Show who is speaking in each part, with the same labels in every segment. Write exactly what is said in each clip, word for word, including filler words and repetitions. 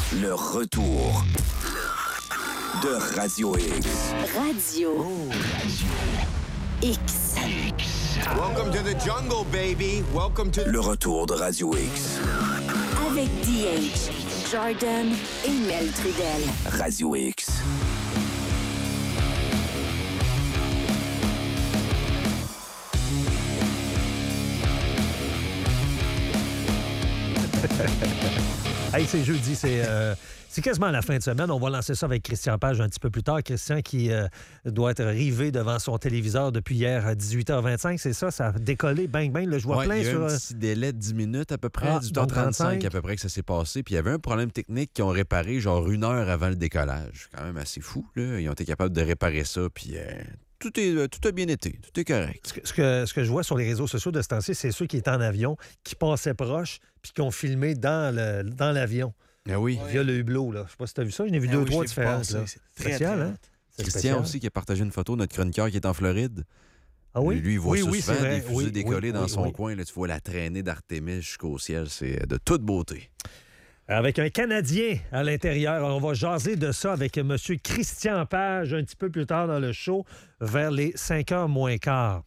Speaker 1: Le retour de Radio X.
Speaker 2: Radio
Speaker 1: Oh, Radio
Speaker 2: X.
Speaker 3: Welcome to the jungle, baby. Welcome to...
Speaker 1: Le retour de Radio X.
Speaker 2: Avec D H, Jordan et Mel Trudel.
Speaker 1: Radio X.
Speaker 4: Hey, c'est jeudi, c'est, euh, c'est quasiment la fin de semaine. On va lancer ça avec Christian Page un petit peu plus tard. Christian qui euh, doit être rivé devant son téléviseur depuis hier à dix-huit heures vingt-cinq. C'est ça, ça a décollé, bang, bang. Là, je vois
Speaker 5: ouais,
Speaker 4: plein
Speaker 5: il y a
Speaker 4: sur...
Speaker 5: un petit délai de dix minutes à peu près,
Speaker 4: Ah,
Speaker 5: dix-huit heures trente-cinq à peu près que ça s'est passé. Puis il y avait un problème technique qu'ils ont réparé genre une heure avant le décollage. Quand même assez fou, là. Ils ont été capables de réparer ça, puis... Euh... Tout, est, tout a bien été. Tout est correct.
Speaker 4: Ce que, ce que, ce que je vois sur les réseaux sociaux de ce temps-ci, c'est ceux qui étaient en avion, qui passaient proche, puis qui ont filmé dans, le, dans l'avion.
Speaker 5: Ah oui.
Speaker 4: Via le hublot, là. Je sais pas si tu as vu ça. J'en ai vu
Speaker 6: Ah
Speaker 4: deux,
Speaker 6: oui,
Speaker 4: trois
Speaker 6: je l'ai
Speaker 4: différentes.
Speaker 6: passé.
Speaker 4: Là.
Speaker 6: C'est très,
Speaker 4: spécial,
Speaker 6: très
Speaker 4: hein? C'est
Speaker 5: Christian
Speaker 4: spécial.
Speaker 5: aussi qui a partagé une photo, notre chroniqueur qui est en Floride.
Speaker 4: Ah oui?
Speaker 5: Lui, il voit
Speaker 4: oui,
Speaker 5: ça
Speaker 4: oui,
Speaker 5: souvent,
Speaker 4: c'est vrai.
Speaker 5: des fusées
Speaker 4: oui,
Speaker 5: décollées
Speaker 4: oui,
Speaker 5: dans
Speaker 4: oui,
Speaker 5: son
Speaker 4: oui.
Speaker 5: coin. Là, tu vois la traînée d'Artémis jusqu'au ciel. C'est de toute beauté.
Speaker 4: Avec un Canadien à l'intérieur. On va jaser de ça avec M. Christian Page un petit peu plus tard dans le show, vers les cinq heures moins quart.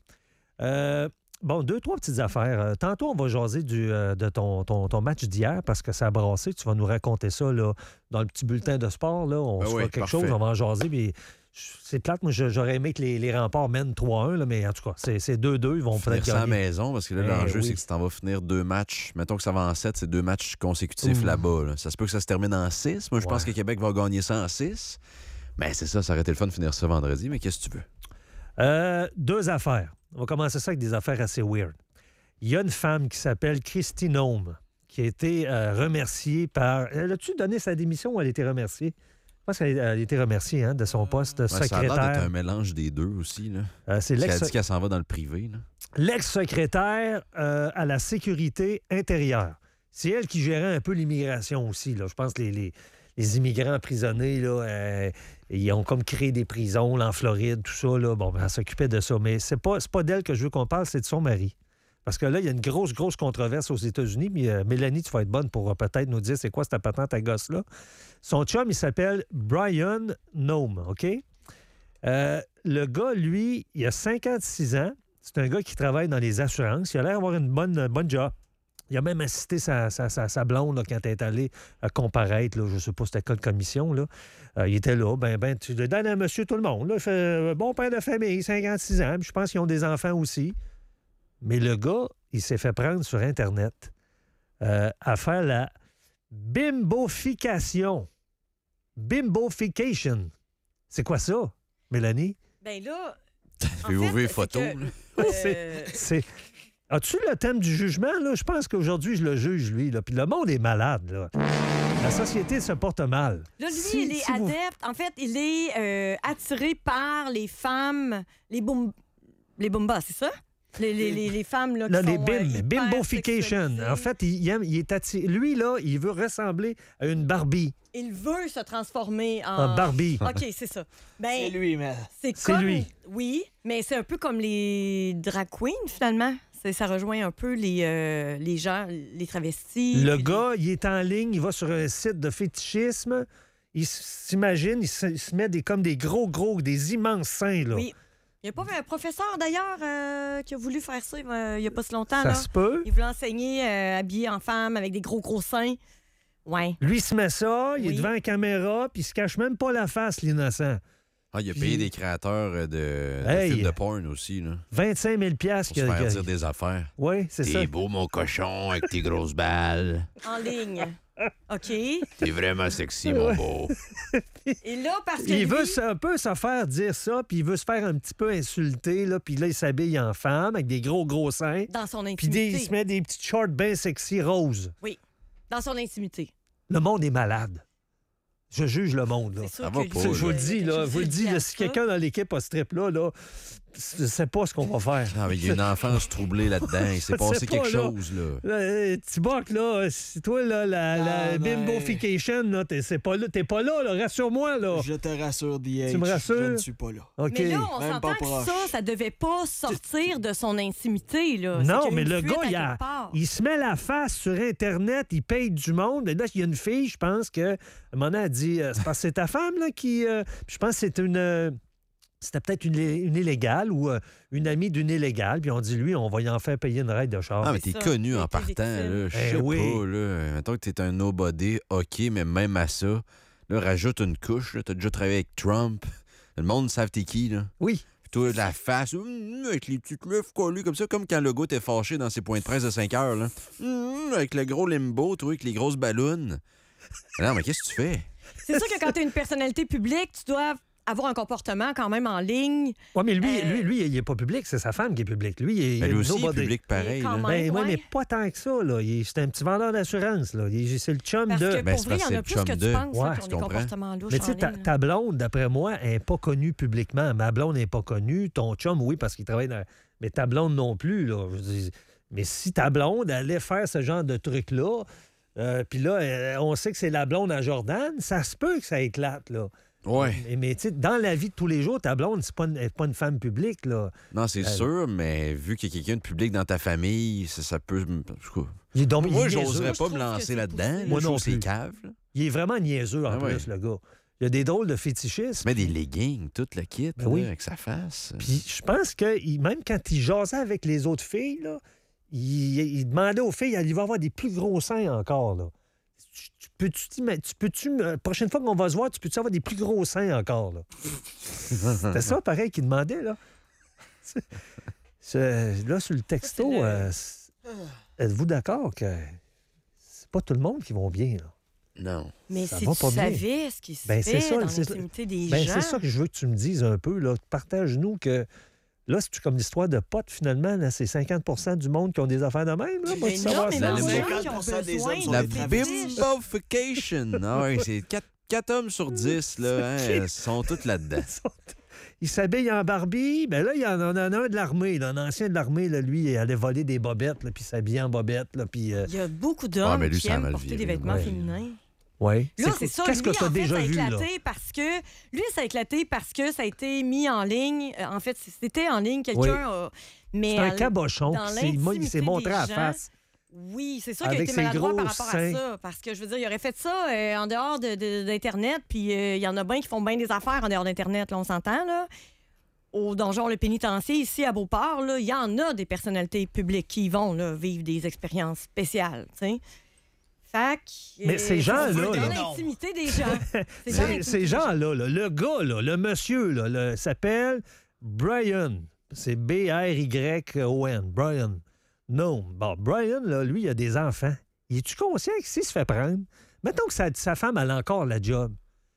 Speaker 4: Euh, bon, deux, trois petites affaires. Euh, tantôt, on va jaser du, euh, de ton, ton, ton match d'hier parce que ça a brassé. Tu vas nous raconter ça là, dans le petit bulletin de sport. Là. On
Speaker 5: Ben
Speaker 4: se
Speaker 5: oui,
Speaker 4: fera quelque
Speaker 5: parfait.
Speaker 4: chose, on va en jaser. Puis c'est plate, moi, j'aurais aimé que les, les remparts mènent trois un, là, mais en tout cas, c'est, c'est deux deux. Ils vont
Speaker 5: Finir
Speaker 4: peut-être
Speaker 5: ça à la
Speaker 4: gagner.
Speaker 5: maison, parce que là,
Speaker 4: Eh
Speaker 5: l'enjeu,
Speaker 4: oui.
Speaker 5: c'est que tu t'en vas finir deux matchs. Mettons que ça va en sept, c'est deux matchs consécutifs
Speaker 4: Ouh.
Speaker 5: là-bas. Là. Ça se peut que ça se termine en six. Moi, je
Speaker 4: Ouais.
Speaker 5: pense que Québec va gagner ça en six. Mais c'est ça, ça aurait été le fun de finir ça vendredi. Mais qu'est-ce que tu veux?
Speaker 4: Euh, deux affaires. On va commencer ça avec des affaires assez weird. Il y a une femme qui s'appelle Christine Nome qui a été euh, remerciée par... Elle a-tu donné sa démission ou elle a été remerciée? Je pense qu'elle a été remerciée hein, de son poste de
Speaker 5: Ouais, ça a l'air d'être
Speaker 4: secrétaire.
Speaker 5: un mélange des deux aussi. Là.
Speaker 4: Euh, c'est
Speaker 5: Elle a
Speaker 4: l'ex-
Speaker 5: dit qu'elle s'en va dans le privé. Là.
Speaker 4: l'ex-secrétaire euh, à la sécurité intérieure. C'est elle qui gérait un peu l'immigration aussi. Là. Je pense que les, les, les immigrants emprisonnés, là, euh, ils ont comme créé des prisons là, en Floride, tout ça. Là. Bon, ben, elle s'occupait de ça. Mais c'est pas, c'est pas d'elle que je veux qu'on parle, c'est de son mari. Parce que là, il y a une grosse, grosse controverse aux États-Unis. Puis, euh, Mélanie, tu vas être bonne pour euh, peut-être nous dire c'est quoi cette patente à gosse-là. Son chum, il s'appelle Brian Nome, OK? Euh, le gars, lui, il a cinquante-six ans. C'est un gars qui travaille dans les assurances. Il a l'air d'avoir une bonne, une bonne job. Il a même assisté sa, sa, sa, sa blonde là, quand elle est allée euh, comparaître. Là, je ne sais pas c'était quelle commission. Là. Euh, il était là. Ben, ben, tu le donnes à monsieur tout le monde. Là. Il fait euh, bon père de famille, cinquante-six ans. Puis je pense qu'ils ont des enfants aussi. Mais le gars, il s'est fait prendre sur Internet euh, à faire la bimbofication. Bimbofication. C'est quoi ça, Mélanie?
Speaker 7: Ben là.
Speaker 5: Je vais
Speaker 7: en fait,
Speaker 5: ouvrir
Speaker 7: c'est
Speaker 5: photo.
Speaker 7: que,
Speaker 5: là.
Speaker 7: euh,
Speaker 4: C'est... As-tu le thème du jugement? Là? Je pense qu'aujourd'hui, je le juge, lui. Là. Puis le monde est malade. Là. La société se porte mal.
Speaker 7: Là, lui,
Speaker 4: Si-
Speaker 7: il est
Speaker 4: si vous-
Speaker 7: adepte. En fait, il est euh, attiré par les femmes, les boom... les boombas, c'est ça? Les, les, les, les femmes là, qui
Speaker 4: Là, les
Speaker 7: sont,
Speaker 4: bim,
Speaker 7: euh, hyper
Speaker 4: bimbofication.
Speaker 7: sexualisées.
Speaker 4: En fait, il, il aime- il est attiré. Lui, là, il veut ressembler à une Barbie.
Speaker 7: Il veut se transformer en...
Speaker 4: En Barbie.
Speaker 7: OK, c'est ça. Ben,
Speaker 6: C'est lui, mais...
Speaker 7: c'est
Speaker 4: C'est
Speaker 7: comme...
Speaker 4: lui.
Speaker 7: Oui, mais c'est un peu comme les drag queens, finalement. C'est, ça rejoint un peu les, euh, les gens, les travestis.
Speaker 4: Le
Speaker 7: puis
Speaker 4: gars, il est en ligne, il va sur un site de fétichisme. Il s- s'imagine, il se, il se met des, comme des gros, gros, des immenses seins, là.
Speaker 7: les- Oui. Il n'y a pas un professeur, d'ailleurs, euh, qui a voulu faire ça euh, il n'y a pas si longtemps.
Speaker 4: Ça
Speaker 7: là.
Speaker 4: se peut.
Speaker 7: Il voulait enseigner euh, habillé en femme avec des gros, gros seins. Ouais.
Speaker 4: Lui, il se met ça, il est
Speaker 7: Oui.
Speaker 4: devant la caméra, puis il se cache même pas la face, l'innocent.
Speaker 5: Ah, il a
Speaker 4: Puis-
Speaker 5: payé des créateurs euh, de, de
Speaker 4: Hey.
Speaker 5: films de porn aussi. Là,
Speaker 4: vingt-cinq mille
Speaker 5: pour
Speaker 4: piastres.
Speaker 5: se faire dire des affaires.
Speaker 4: Oui, c'est ça.
Speaker 5: T'es beau, mon cochon, avec tes grosses balles.
Speaker 7: En ligne. OK.
Speaker 5: T'es vraiment sexy, mon beau.
Speaker 7: Et là, parce que
Speaker 4: Il
Speaker 7: lui-
Speaker 4: veut se- un peu se faire dire ça, puis il veut se faire un petit peu insulter, là, puis là, il s'habille en femme avec des gros, gros seins,
Speaker 7: dans son
Speaker 4: puis
Speaker 7: intimité.
Speaker 4: des- il se met des petites shorts bien sexy roses.
Speaker 7: Oui, dans son intimité.
Speaker 4: Le monde est malade. Je juge le monde, là.
Speaker 7: C'est sûr
Speaker 5: Ça
Speaker 7: que
Speaker 5: va
Speaker 7: lui,
Speaker 5: pas,
Speaker 4: Je, je vous le
Speaker 7: euh,
Speaker 4: dis, là,
Speaker 7: je
Speaker 4: vous le
Speaker 7: sais
Speaker 4: dis,
Speaker 7: bien
Speaker 4: là, si
Speaker 7: ça.
Speaker 4: quelqu'un dans l'équipe a ce trip-là, là, je sais pas ce qu'on va faire.
Speaker 5: Non, mais il y a une enfance troublée là-dedans. Il s'est
Speaker 4: Je
Speaker 5: passé
Speaker 4: sais pas,
Speaker 5: quelque
Speaker 4: là.
Speaker 5: chose, là.
Speaker 4: Euh, Tiboc, là, c'est toi, là, la, la
Speaker 6: Ah, ben-
Speaker 4: bimbofication, là, t'es, c'est pas là, t'es pas là, là, rassure-moi, là.
Speaker 6: Je te rassure, D H.
Speaker 4: Tu me rassures?
Speaker 6: Je ne suis pas là.
Speaker 4: OK.
Speaker 7: Mais là, on
Speaker 6: Même
Speaker 7: s'entend
Speaker 6: pas
Speaker 7: que
Speaker 6: proche.
Speaker 7: ça, ça devait pas sortir de son intimité. Là. C'est
Speaker 4: Non,
Speaker 7: qu'il y a
Speaker 4: mais
Speaker 7: une
Speaker 4: le
Speaker 7: fuite
Speaker 4: gars,
Speaker 7: à
Speaker 4: il, a-
Speaker 7: quelque part.
Speaker 4: il se met la face sur Internet, il paye du monde. Et là, il y a une fille, je pense que, à un moment donné, elle a dit, euh, c'est parce que c'est ta femme, là, qui... euh, je pense que c'est une... euh, c'était peut-être une, une illégale ou euh, une amie d'une illégale. Puis on dit, lui, on va y en faire payer une raide de char.
Speaker 5: Ah, mais
Speaker 7: c'est
Speaker 5: t'es
Speaker 7: ça,
Speaker 5: connu
Speaker 7: il a
Speaker 5: en
Speaker 7: été
Speaker 5: partant,
Speaker 7: victime.
Speaker 5: là. Je
Speaker 4: Eh
Speaker 5: sais
Speaker 4: oui.
Speaker 5: pas, là. Mettons que t'es un nobody, OK, mais même à ça, là, rajoute une couche, là. T'as déjà travaillé avec Trump. Le monde savent t'es qui, là.
Speaker 4: Oui.
Speaker 5: Puis toi, la face, hum, avec les petites lèvres collées comme ça, comme quand le gars était fâché dans ses points de presse de cinq heures, là. Hum, avec le gros limbo, toi, avec les grosses ballons. Non, mais qu'est-ce que tu fais?
Speaker 7: C'est sûr que quand tu es une personnalité publique, tu dois avoir un comportement quand même en ligne.
Speaker 4: Oui, mais lui,
Speaker 7: Euh,
Speaker 4: lui, lui, il est pas public, c'est sa femme qui est publique. Lui, il est,
Speaker 5: Ben,
Speaker 4: il est
Speaker 5: lui aussi, il est
Speaker 4: nobody.
Speaker 5: public pareil,
Speaker 7: quand
Speaker 5: là.
Speaker 7: même.
Speaker 4: Ben, ouais,
Speaker 7: ouais.
Speaker 4: mais pas tant que ça, là. Il est- c'est un petit vendeur d'assurance, là. Il est- c'est le chum
Speaker 7: Parce
Speaker 4: de...
Speaker 7: que
Speaker 5: Ben,
Speaker 7: pour
Speaker 5: c'est
Speaker 7: vrai, il y
Speaker 5: parce
Speaker 7: en
Speaker 5: que
Speaker 7: a
Speaker 5: c'est
Speaker 7: plus
Speaker 5: le
Speaker 7: que
Speaker 5: chum
Speaker 7: tu
Speaker 5: de.
Speaker 7: penses
Speaker 4: Ouais,
Speaker 7: là, qui
Speaker 5: je
Speaker 7: ont des
Speaker 5: comprends.
Speaker 7: comportements louches
Speaker 4: Mais tu sais,
Speaker 7: en
Speaker 4: ta,
Speaker 7: ligne, là.
Speaker 4: ta blonde, d'après moi, elle n'est pas connue publiquement. Ma blonde n'est pas connue. Ton chum, oui, parce qu'il travaille dans... Mais ta blonde non plus, là. Je veux dire, mais si ta blonde allait faire ce genre de truc-là, euh, puis là, euh, on sait que c'est la blonde à Jordan, ça se peut que ça éclate, là.
Speaker 5: Ouais.
Speaker 4: Mais, mais tu sais, dans la vie de tous les jours, ta blonde, c'est pas une, elle est pas une femme publique, là.
Speaker 5: Non, c'est
Speaker 4: Euh,
Speaker 5: sûr, mais vu qu'il y a quelqu'un de public dans ta famille, ça, ça peut... en tout cas,
Speaker 4: Il est donc-
Speaker 5: Moi,
Speaker 4: il est
Speaker 5: j'oserais
Speaker 4: niaiseux.
Speaker 7: Moi,
Speaker 5: pas
Speaker 7: je trouve
Speaker 5: me
Speaker 7: que
Speaker 5: lancer
Speaker 7: c'est
Speaker 5: là-dedans.
Speaker 7: poussé.
Speaker 5: Là,
Speaker 4: Moi
Speaker 5: je
Speaker 4: non
Speaker 5: trouve que c'est
Speaker 4: plus.
Speaker 5: cave, là.
Speaker 4: Il est vraiment niaiseux, en
Speaker 5: Ah
Speaker 4: plus,
Speaker 5: ouais.
Speaker 4: le gars. Il a des drôles de
Speaker 5: Il
Speaker 4: fétichistes.
Speaker 5: se met des leggings, tout le kit,
Speaker 4: Ben
Speaker 5: là,
Speaker 4: oui.
Speaker 5: avec sa face.
Speaker 4: Puis je pense que il- même quand il jasait avec les autres filles, là, il, il demandait aux filles, il va avoir des plus gros seins encore. Là. Tu, tu peux-tu, t'ima- tu peux-tu, me- la prochaine fois qu'on va se voir, tu peux-tu avoir des plus gros seins encore? Là? C'était ça, pareil, qu'il demandait. Là. C'est- c'est- là, sur le texto,
Speaker 7: Ça, c'est le-
Speaker 4: euh, c'est- êtes-vous d'accord que c'est pas tout le monde qui va bien? Là?
Speaker 5: Non.
Speaker 7: Mais
Speaker 4: ça
Speaker 7: si
Speaker 4: va
Speaker 7: tu
Speaker 4: pas bien.
Speaker 7: savais ce qui se
Speaker 4: Ben, c'est
Speaker 7: fait
Speaker 4: ça,
Speaker 7: dans
Speaker 4: c'est-
Speaker 7: l'intimité des
Speaker 4: Ben,
Speaker 7: gens...
Speaker 4: c'est ça que je veux que tu me dises un peu. Là. Partage-nous que là, c'est comme l'histoire de potes, finalement. Là, c'est cinquante pour cent du monde qui ont des affaires de même. Là.
Speaker 7: Il y a
Speaker 4: Vas-tu savoir
Speaker 7: énormément
Speaker 4: ça?
Speaker 7: de
Speaker 5: La
Speaker 7: gens qui ont
Speaker 6: cinquante pour cent des
Speaker 7: besoin
Speaker 6: hommes
Speaker 7: de
Speaker 6: sont
Speaker 5: La
Speaker 6: des
Speaker 7: fétiches.
Speaker 5: bimbofication. Ah ouais, c'est quatre hommes sur dix, là, hein, ils sont tous là-dedans.
Speaker 4: Il s'habille en Barbie. Ben là, il y en a un de l'armée. Là, un ancien de l'armée, là, lui, il allait voler des bobettes, là, puis s'habiller en bobettes. Là, puis, euh,
Speaker 7: Il y a beaucoup
Speaker 5: Ouais,
Speaker 7: d'hommes
Speaker 5: mais lui,
Speaker 7: qui
Speaker 5: ça a
Speaker 7: aiment
Speaker 5: mal
Speaker 7: porter des
Speaker 5: viré,
Speaker 7: vêtements
Speaker 4: ouais.
Speaker 7: féminins.
Speaker 4: ouais.
Speaker 7: Là, c'est ça.
Speaker 4: Qu'est-ce que
Speaker 7: Lui,
Speaker 4: tu as
Speaker 7: en fait,
Speaker 4: déjà
Speaker 7: ça a
Speaker 4: vu, là?
Speaker 7: éclaté parce que... Lui, ça a éclaté parce que ça a été mis en ligne. Euh, En fait, c'était en ligne. Quelqu'un
Speaker 4: Oui.
Speaker 7: a... Mais
Speaker 4: C'est un
Speaker 7: à-
Speaker 4: cabochon
Speaker 7: dans
Speaker 4: qui s'est, moi, il s'est
Speaker 7: l'intimité
Speaker 4: montré
Speaker 7: des
Speaker 4: à la
Speaker 7: gens,
Speaker 4: face.
Speaker 7: Oui, c'est sûr qu'il a
Speaker 4: Avec
Speaker 7: été
Speaker 4: ses
Speaker 7: maladroit par
Speaker 4: gros
Speaker 7: rapport
Speaker 4: seins.
Speaker 7: à ça. Parce que, je veux dire, il aurait fait ça euh, en dehors de- de- d'Internet, puis euh, il y en a bien qui font bien des affaires en dehors d'Internet, là, on s'entend, là. Au donjon Le Pénitencier, ici, à Beauport, là, il y en a des personnalités publiques qui y vont là, vivre des expériences spéciales, tu sais. Fait que,
Speaker 4: Mais
Speaker 7: euh,
Speaker 4: ces gens-là,
Speaker 7: c'est dans
Speaker 4: là-
Speaker 7: l'intimité des gens. C'est dans
Speaker 4: Ces,
Speaker 7: l'intimité
Speaker 4: ces
Speaker 7: des
Speaker 4: gens-là, là, le gars, là, le monsieur, là, le- s'appelle Brian. C'est B R Y O N. Brian. Non. Bon, Brian, là, lui, il a des enfants. Il est-tu conscient que s'il se fait prendre, mettons que sa, sa femme, elle a encore la job,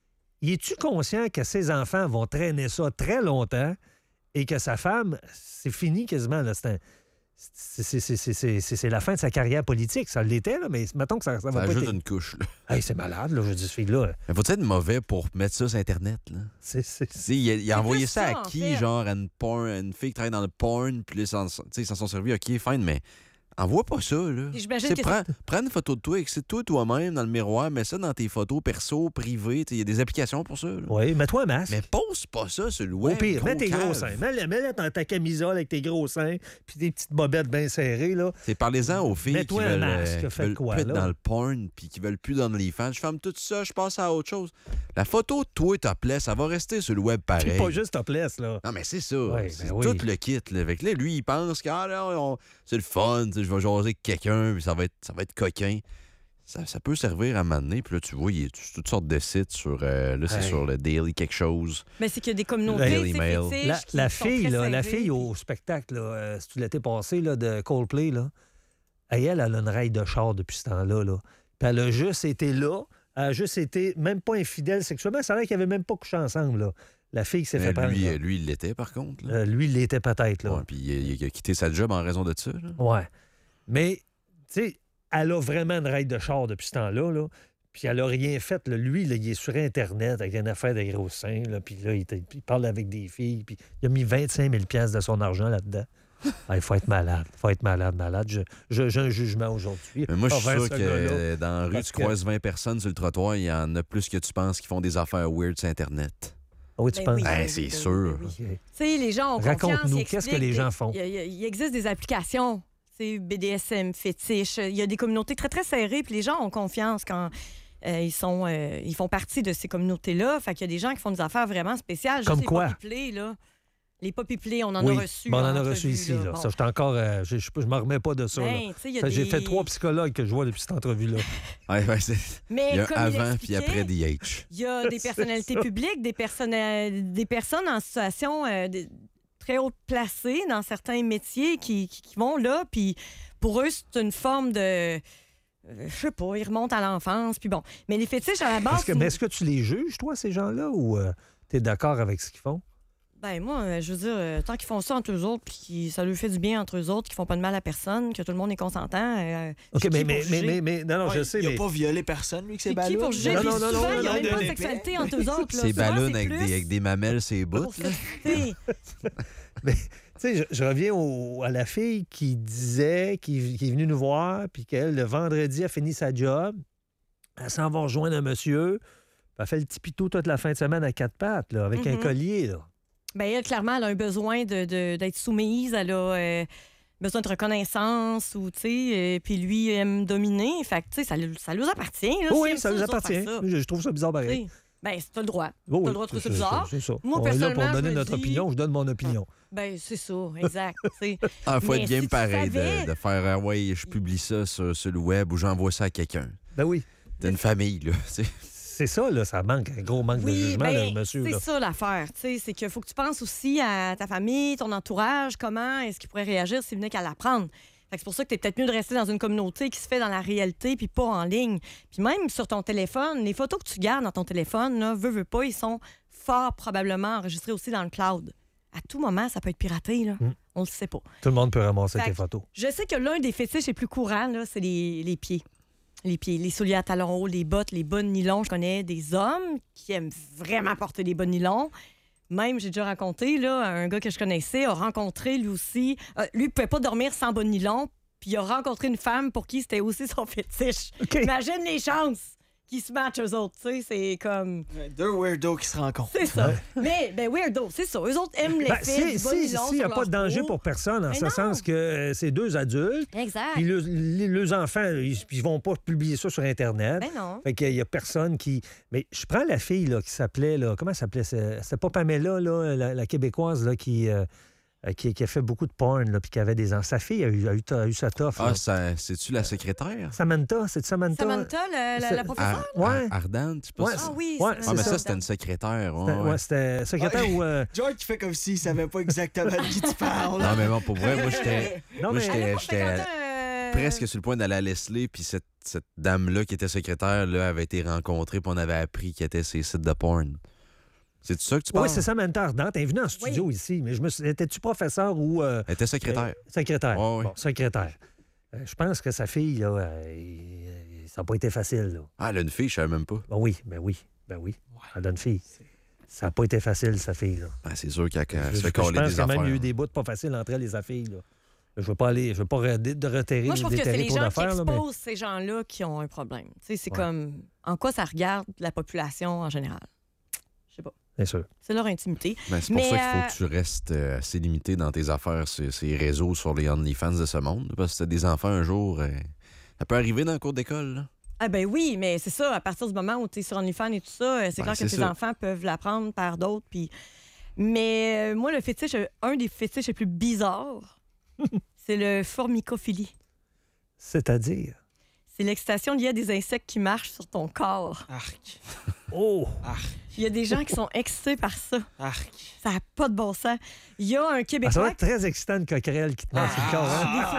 Speaker 4: il est-tu conscient que ses enfants vont traîner ça très longtemps et que sa femme, c'est fini quasiment, là, c'est un- c'est- c'est- c'est- c'est- c'est- c'est- c'est la fin de sa carrière politique. Ça l'était, là, mais mettons que ça, ça va
Speaker 5: Ça
Speaker 4: pas
Speaker 5: ajoute
Speaker 4: être...
Speaker 5: une couche, là.
Speaker 4: Hey, c'est malade, là, je dis, ce fille-là.
Speaker 5: Mais faut-tu être mauvais pour mettre ça sur Internet, là?
Speaker 4: C'est, c'est-
Speaker 5: Tu sais, il a, il a
Speaker 7: C'est
Speaker 5: envoyé
Speaker 7: plus
Speaker 5: ça
Speaker 7: ça,
Speaker 5: à
Speaker 7: en
Speaker 5: qui,
Speaker 7: fait.
Speaker 5: genre, à une, porn, à une fille qui travaille dans le porn, puis là, ils s'en tu sais, ils s'en sont servis, OK, fine, mais envoie pas ça, là.
Speaker 7: Puis j'imagine
Speaker 5: Tu sais,
Speaker 7: que
Speaker 5: prends, prends une photo de toi, excite-toi toi-même dans le miroir, mets ça dans tes photos perso, privées, tu sais, il y a des applications pour ça, là.
Speaker 4: Oui, mets-toi un masque.
Speaker 5: Mais pose pas ça sur le
Speaker 4: Au
Speaker 5: web.
Speaker 4: pire, mets tes
Speaker 5: cave.
Speaker 4: gros seins. Mets-le mets-le dans ta camisole avec tes gros seins puis tes petites bobettes bien serrées, là.
Speaker 5: C'est parlez-en aux filles qui
Speaker 4: Mets-toi un
Speaker 5: veulent,
Speaker 4: masque,
Speaker 5: euh, qui
Speaker 4: faites
Speaker 5: veulent
Speaker 4: quoi,
Speaker 5: plus être
Speaker 4: là?
Speaker 5: dans le porn puis qui veulent plus dans les fans. Je ferme tout ça, je passe à autre chose. La photo de toi, ta plaie, ça va rester sur le web pareil.
Speaker 4: C'est pas juste topless, là.
Speaker 5: Non, mais c'est ça.
Speaker 4: Ouais,
Speaker 5: c'est
Speaker 4: ben oui.
Speaker 5: tout le kit. Là. Avec là, lui, il pense que ah, là, on- c'est le fun, tu sais, je vais jaser avec quelqu'un, puis ça va être, ça va être coquin. Ça, ça peut servir à m'amener. Puis là, tu vois, il y a tout- toutes sortes de sites sur. euh, là, c'est
Speaker 4: Hey.
Speaker 5: sur le Daily quelque chose.
Speaker 7: Mais c'est qu'il y a des communautés,
Speaker 5: Daily
Speaker 7: c'est
Speaker 5: Mail.
Speaker 7: fétiches
Speaker 4: La,
Speaker 7: qui
Speaker 4: la
Speaker 7: sont
Speaker 4: fille,
Speaker 7: très
Speaker 4: là, la
Speaker 7: serrées,
Speaker 4: fille
Speaker 7: puis-
Speaker 4: au spectacle, là, euh, c'est l'été passé, là, de Coldplay, là. Et elle, elle a une raille de char depuis ce temps-là, là. Puis elle a juste été là. Elle a juste été, même pas infidèle sexuellement. Ça a l'air qu'ils n'avaient même pas couché ensemble, là. La fille qui s'est
Speaker 5: Mais
Speaker 4: fait prendre.
Speaker 5: lui,
Speaker 4: là.
Speaker 5: euh, lui, il l'était, par contre. là.
Speaker 4: Euh, lui, il l'était peut-être, là.
Speaker 5: Ouais, puis il, il a quitté sa job en raison de ça. là.
Speaker 4: Ouais. Mais, tu sais, elle a vraiment une raille de char depuis ce temps-là, là. Puis elle a rien fait. Là. Lui, là, il est sur Internet avec une affaire de gros seins. Là, puis là, il, était- il parle avec des filles. Puis il a mis vingt-cinq mille piastres de son argent là-dedans. Ah, il faut être malade. Il faut être malade, malade. Je- je- J'ai un jugement aujourd'hui.
Speaker 5: Mais moi, je suis
Speaker 4: envers
Speaker 5: sûr
Speaker 4: ce
Speaker 5: que
Speaker 4: gars-là.
Speaker 5: euh, dans la rue,
Speaker 4: Parce
Speaker 5: tu
Speaker 4: que-
Speaker 5: croises vingt personnes sur le trottoir, il y en a plus que tu penses qui font des affaires weird sur Internet.
Speaker 4: Ah oui, tu
Speaker 7: Ben
Speaker 4: penses?
Speaker 7: oui.
Speaker 5: Ben,
Speaker 7: oui,
Speaker 5: c'est
Speaker 7: oui,
Speaker 5: sûr.
Speaker 7: oui, oui.
Speaker 4: OK.
Speaker 7: Tu sais, les gens ont confiance.
Speaker 4: Raconte-nous,
Speaker 7: ils
Speaker 4: qu'est-ce que
Speaker 7: expliquent
Speaker 4: les gens
Speaker 7: des-
Speaker 4: font?
Speaker 7: Il y a- il y a- il existe des applications, c'est B D S M, fétiche. Il y a des communautés très, très serrées, puis les gens ont confiance quand euh, ils, sont, euh, ils font partie de ces communautés-là. Fait qu'il y a des gens qui font des affaires vraiment spéciales.
Speaker 4: Comme
Speaker 7: Juste
Speaker 4: quoi?
Speaker 7: Les poppy play, là. Les poppy play, on en
Speaker 4: Oui,
Speaker 7: a reçu.
Speaker 4: bon, on en
Speaker 7: en
Speaker 4: a
Speaker 7: entrevue,
Speaker 4: reçu ici. Là.
Speaker 7: Bon.
Speaker 4: Ça, j'étais encore... euh, je ne me remets pas de ça. là.
Speaker 7: Ben, tu sais, il y a
Speaker 4: Ça, J'ai
Speaker 7: des-
Speaker 4: fait trois psychologues que je vois depuis cette entrevue-là.
Speaker 5: Ouais, ben, c'est-
Speaker 7: Mais
Speaker 5: il y a
Speaker 7: comme
Speaker 5: avant
Speaker 7: il
Speaker 5: puis
Speaker 7: expliquait,
Speaker 5: après D H.
Speaker 7: il y a des
Speaker 4: C'est
Speaker 7: personnalités
Speaker 4: ça.
Speaker 7: publiques, des, personnel- des personnes en situation euh, de- très haut placées dans certains métiers qui, qui- qui vont là, puis pour eux, c'est une forme de... euh, je sais pas, ils remontent à l'enfance, puis bon. Mais les fétiches, à la base...
Speaker 4: Est-ce que,
Speaker 7: c'est-
Speaker 4: mais est-ce que tu les juges, toi, ces gens-là, ou tu es d'accord avec ce qu'ils font?
Speaker 7: Ben moi, euh, je veux dire, euh, tant qu'ils font ça entre eux autres, puis qu'ils- ça leur fait du bien entre eux autres, qu'ils font pas de mal à personne, que tout le monde est consentant... euh,
Speaker 4: OK,
Speaker 7: je suis
Speaker 4: mais,
Speaker 7: qui
Speaker 4: mais,
Speaker 7: pour
Speaker 4: mais,
Speaker 7: juger?
Speaker 4: mais, mais- non, non, je
Speaker 6: Ouais,
Speaker 4: sais,
Speaker 6: il a
Speaker 4: mais...
Speaker 6: pas violé personne, lui, que
Speaker 7: C'est
Speaker 6: c'est
Speaker 7: qui
Speaker 6: ballons.
Speaker 7: pour juger?
Speaker 4: Non,
Speaker 7: Puis
Speaker 4: non, non,
Speaker 7: souvent,
Speaker 4: non,
Speaker 7: il y a
Speaker 4: non,
Speaker 7: même
Speaker 4: non,
Speaker 7: pas de
Speaker 4: non,
Speaker 7: sexualité entre eux autres. là.
Speaker 5: Ces
Speaker 7: Souvent,
Speaker 5: ballons
Speaker 7: c'est
Speaker 5: avec
Speaker 7: plus
Speaker 5: des, avec des mamelles, c'est bouts.
Speaker 7: pour
Speaker 5: là.
Speaker 7: s'exciter.
Speaker 4: Mais, tu sais, je, je reviens au- à la fille qui disait, qui, qui est venue nous voir, puis qu'elle, le vendredi, a fini sa job. Elle s'en va rejoindre un monsieur. Puis elle fait le petit pitou toute la fin de semaine à quatre pattes, là, avec un
Speaker 7: Mhm.
Speaker 4: collier. Là.
Speaker 7: Ben elle, clairement, elle a un besoin de, de- d'être soumise. Elle a euh, besoin de reconnaissance ou, tu sais, euh, puis lui aime dominer. Fait que, tu sais, ça, lui- ça lui appartient. Là,
Speaker 4: Oh
Speaker 7: s'ils
Speaker 4: oui,
Speaker 7: aiment
Speaker 4: ça nous
Speaker 7: eux autres,
Speaker 4: appartient.
Speaker 7: faire ça.
Speaker 4: Je, je trouve ça bizarre
Speaker 7: Tu
Speaker 4: pareil.
Speaker 7: sais, ben, c'est t'as le droit.
Speaker 4: Oh, oui,
Speaker 7: T'as le droit de trouver ça
Speaker 4: c'est-
Speaker 7: bizarre.
Speaker 4: C'est ça.
Speaker 7: Moi,
Speaker 4: On est là pour
Speaker 7: personnellement,
Speaker 4: donner
Speaker 7: je me
Speaker 4: notre
Speaker 7: dis-
Speaker 4: opinion. Je donne mon opinion.
Speaker 7: Ben, c'est ça, exact. tu sais.
Speaker 5: Ah, faut
Speaker 7: Mais
Speaker 5: être game
Speaker 7: si tu
Speaker 5: pareil de-
Speaker 7: savais-
Speaker 5: de, faire ah ouais, je publie ça sur, sur le web ou j'envoie ça à quelqu'un.
Speaker 4: Ben oui.
Speaker 5: T'as une famille, là. tu sais.
Speaker 4: C'est ça, là, ça manque, un gros manque de
Speaker 7: Oui,
Speaker 4: jugement,
Speaker 7: ben,
Speaker 4: là, monsieur.
Speaker 7: c'est
Speaker 4: Là.
Speaker 7: ça l'affaire. tu sais, C'est qu'il faut que tu penses aussi à ta famille, ton entourage, comment est-ce qu'ils pourraient réagir s'ils venaient qu'à l'apprendre. Fait que C'est pour ça que tu es peut-être mieux de rester dans une communauté qui se fait dans la réalité puis pas en ligne. Puis même sur ton téléphone, les photos que tu gardes dans ton téléphone, là, veux, veux pas, ils sont fort probablement enregistrés aussi dans le cloud. À tout moment, ça peut être piraté. Là.
Speaker 4: Mm.
Speaker 7: On le sait pas.
Speaker 4: Tout le monde peut ramasser
Speaker 7: Fait
Speaker 4: tes
Speaker 7: que-
Speaker 4: photos.
Speaker 7: Je sais que l'un des fétiches les plus courants, là, c'est les, les pieds. Les pieds, les souliers à talons hauts, les bottes, les bas de nylon. Je connais des hommes qui aiment vraiment porter des bas de nylon. Même, j'ai déjà raconté, là, un gars que je connaissais a rencontré lui aussi. euh, lui, il pouvait pas dormir sans bas de nylon. Puis il a rencontré une femme pour qui c'était aussi son fétiche.
Speaker 4: OK.
Speaker 7: Imagine les chances qu'ils se matchent eux autres. Tu sais, c'est comme.
Speaker 6: Deux weirdos qui se rencontrent.
Speaker 7: C'est ça. Mais, ben, weirdo, c'est ça. Eux autres aiment
Speaker 4: Ben,
Speaker 7: l'effet
Speaker 4: si-
Speaker 7: du bas de
Speaker 4: si-
Speaker 7: nylon.
Speaker 4: S'il n'y a
Speaker 7: sur
Speaker 4: pas
Speaker 7: leur
Speaker 4: de danger
Speaker 7: peau.
Speaker 4: pour personne, en
Speaker 7: Mais
Speaker 4: ce
Speaker 7: non.
Speaker 4: sens que euh, c'est deux adultes,
Speaker 7: Exact.
Speaker 4: puis le- les, les enfants, ils ne vont pas publier ça sur Internet.
Speaker 7: Ben non.
Speaker 4: Fait qu'il y a personne qui... Mais je prends la fille là, qui s'appelait... Là, comment elle s'appelait? C'est- C'était pas Pamela, là, la, la Québécoise, là, qui, euh, qui, qui a fait beaucoup de porn, là, puis qui avait des... enfants. Sa fille a eu, a eu, a eu sa toffe. là.
Speaker 5: Ah, ça- c'est-tu la secrétaire?
Speaker 4: Samantha, c'est Samantha?
Speaker 7: Samantha, la, la,
Speaker 4: C'est-
Speaker 7: la professeure?
Speaker 5: Ar-
Speaker 4: Ouais.
Speaker 5: Ar- Ardente, je sais pas
Speaker 4: Ouais,
Speaker 5: si-
Speaker 7: Ah oui,
Speaker 4: Ouais,
Speaker 5: Ah,
Speaker 4: c'est
Speaker 5: mais
Speaker 4: ça.
Speaker 5: ça, c'était une secrétaire. ouais,
Speaker 4: C'était-
Speaker 5: ouais.
Speaker 4: ouais, c'était secrétaire ou... euh,
Speaker 6: George qui fait comme s'il savait pas exactement de qui tu parles.
Speaker 5: Non, mais bon, pour vrai, moi, j'étais
Speaker 4: Non,
Speaker 5: moi,
Speaker 4: mais...
Speaker 5: j'étais-
Speaker 7: Elle a pas
Speaker 5: j'étais
Speaker 7: fréquenté un-
Speaker 5: presque sur le point d'aller à Leslie, puis cette, cette dame-là qui était secrétaire là, avait été rencontrée, puis on avait appris qu'elle était ses sites de porn. C'est ça que tu parles?
Speaker 4: Oui, c'est Samantha Ardente. Elle est venue en studio ici, mais je me suis... Étais-tu professeur ou... euh,
Speaker 5: Elle était secrétaire.
Speaker 4: euh, secrétaire.
Speaker 5: Ouais, ouais.
Speaker 4: Bon, secrétaire. Euh, je pense que sa fille, là, euh, il- ça n'a pas été facile, là.
Speaker 5: Ah, elle a une fille, je savais même pas.
Speaker 4: Ben oui, ben oui, ben oui. Elle a une fille. Ça n'a pas été facile, sa fille, là.
Speaker 5: Ah, c'est sûr qu'elle qu'elle
Speaker 4: je,
Speaker 5: se fait
Speaker 4: je
Speaker 5: coller
Speaker 4: pense
Speaker 5: des
Speaker 4: qu'il y a
Speaker 5: affaires.
Speaker 4: même eu des bouts pas faciles entre elle et sa fille, là. Je veux pas aller, je veux pas re- de reterrer,
Speaker 7: Moi, je trouve que c'est
Speaker 4: déterrer
Speaker 7: les
Speaker 4: trop
Speaker 7: gens qui
Speaker 4: d'affaires, là, mais...
Speaker 7: exposent ces gens-là qui ont un problème. Tu sais, c'est
Speaker 4: Ouais.
Speaker 7: comme en quoi ça regarde la population en général. Je sais pas.
Speaker 4: Bien sûr.
Speaker 7: C'est leur intimité.
Speaker 5: Ben, c'est pour
Speaker 7: Mais,
Speaker 5: ça qu'il faut
Speaker 7: euh,
Speaker 5: que tu restes euh, assez limité dans tes affaires, ces, ces réseaux sur les OnlyFans de ce monde. Parce que si t'as des enfants un jour, euh, ça peut arriver dans le cours d'école. là.
Speaker 7: Ah ben oui, mais c'est ça, à partir du moment où tu es sur OnlyFans et tout ça, euh, c'est
Speaker 5: Ben,
Speaker 7: clair
Speaker 5: c'est
Speaker 7: que tes
Speaker 5: ça.
Speaker 7: enfants peuvent l'apprendre par d'autres. Puis... Mais euh, moi, le fétiche, euh, un des fétiches les plus bizarres, c'est le formicophilie.
Speaker 4: C'est-à-dire...
Speaker 7: C'est l'excitation liée à des insectes qui marchent sur ton corps.
Speaker 6: Arc.
Speaker 4: Oh!
Speaker 6: Arc.
Speaker 7: Il y a des gens qui sont excités par ça.
Speaker 6: Arc.
Speaker 7: Ça n'a pas de bon sens. Il y a un
Speaker 4: Ah, ça
Speaker 7: Québécois...
Speaker 4: doit être très excitant, une coquerelle qui te marche sur le corps,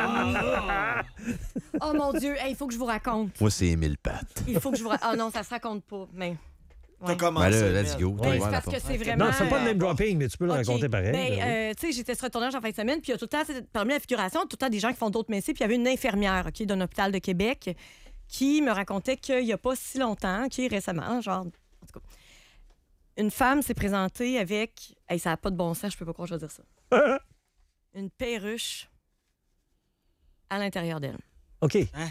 Speaker 4: hein?
Speaker 7: Oh mon Dieu, il faut que je vous raconte.
Speaker 5: Moi, c'est Émile Pat.
Speaker 7: Il faut que je vous raconte. Ah non, ça se raconte pas. Mais.
Speaker 6: T'as
Speaker 7: Ouais.
Speaker 6: commencé.
Speaker 5: Ben là, let's
Speaker 6: Mel.
Speaker 5: go.
Speaker 7: Ben,
Speaker 5: Ouais,
Speaker 7: c'est
Speaker 5: voilà,
Speaker 7: parce que
Speaker 5: pas.
Speaker 7: c'est vraiment.
Speaker 4: Non, fais pas de name
Speaker 7: euh,
Speaker 4: dropping, mais tu peux le
Speaker 7: OK.
Speaker 4: raconter pareil.
Speaker 7: Ben,
Speaker 4: ben oui.
Speaker 7: euh, tu sais, j'étais sur le tournage en fin de semaine, puis il y a tout le temps, tu sais, parmi la figuration, tout le temps des gens qui font d'autres métiers, puis il y avait une infirmière, OK, d'un hôpital de Québec qui me racontait qu'il n'y a pas si longtemps, qui récemment, genre, en tout cas, une femme s'est présentée avec, hey, ça n'a pas de bon sens, je peux pas croire que je vais dire ça, une perruche à l'intérieur d'elle.
Speaker 4: OK.
Speaker 6: Hein?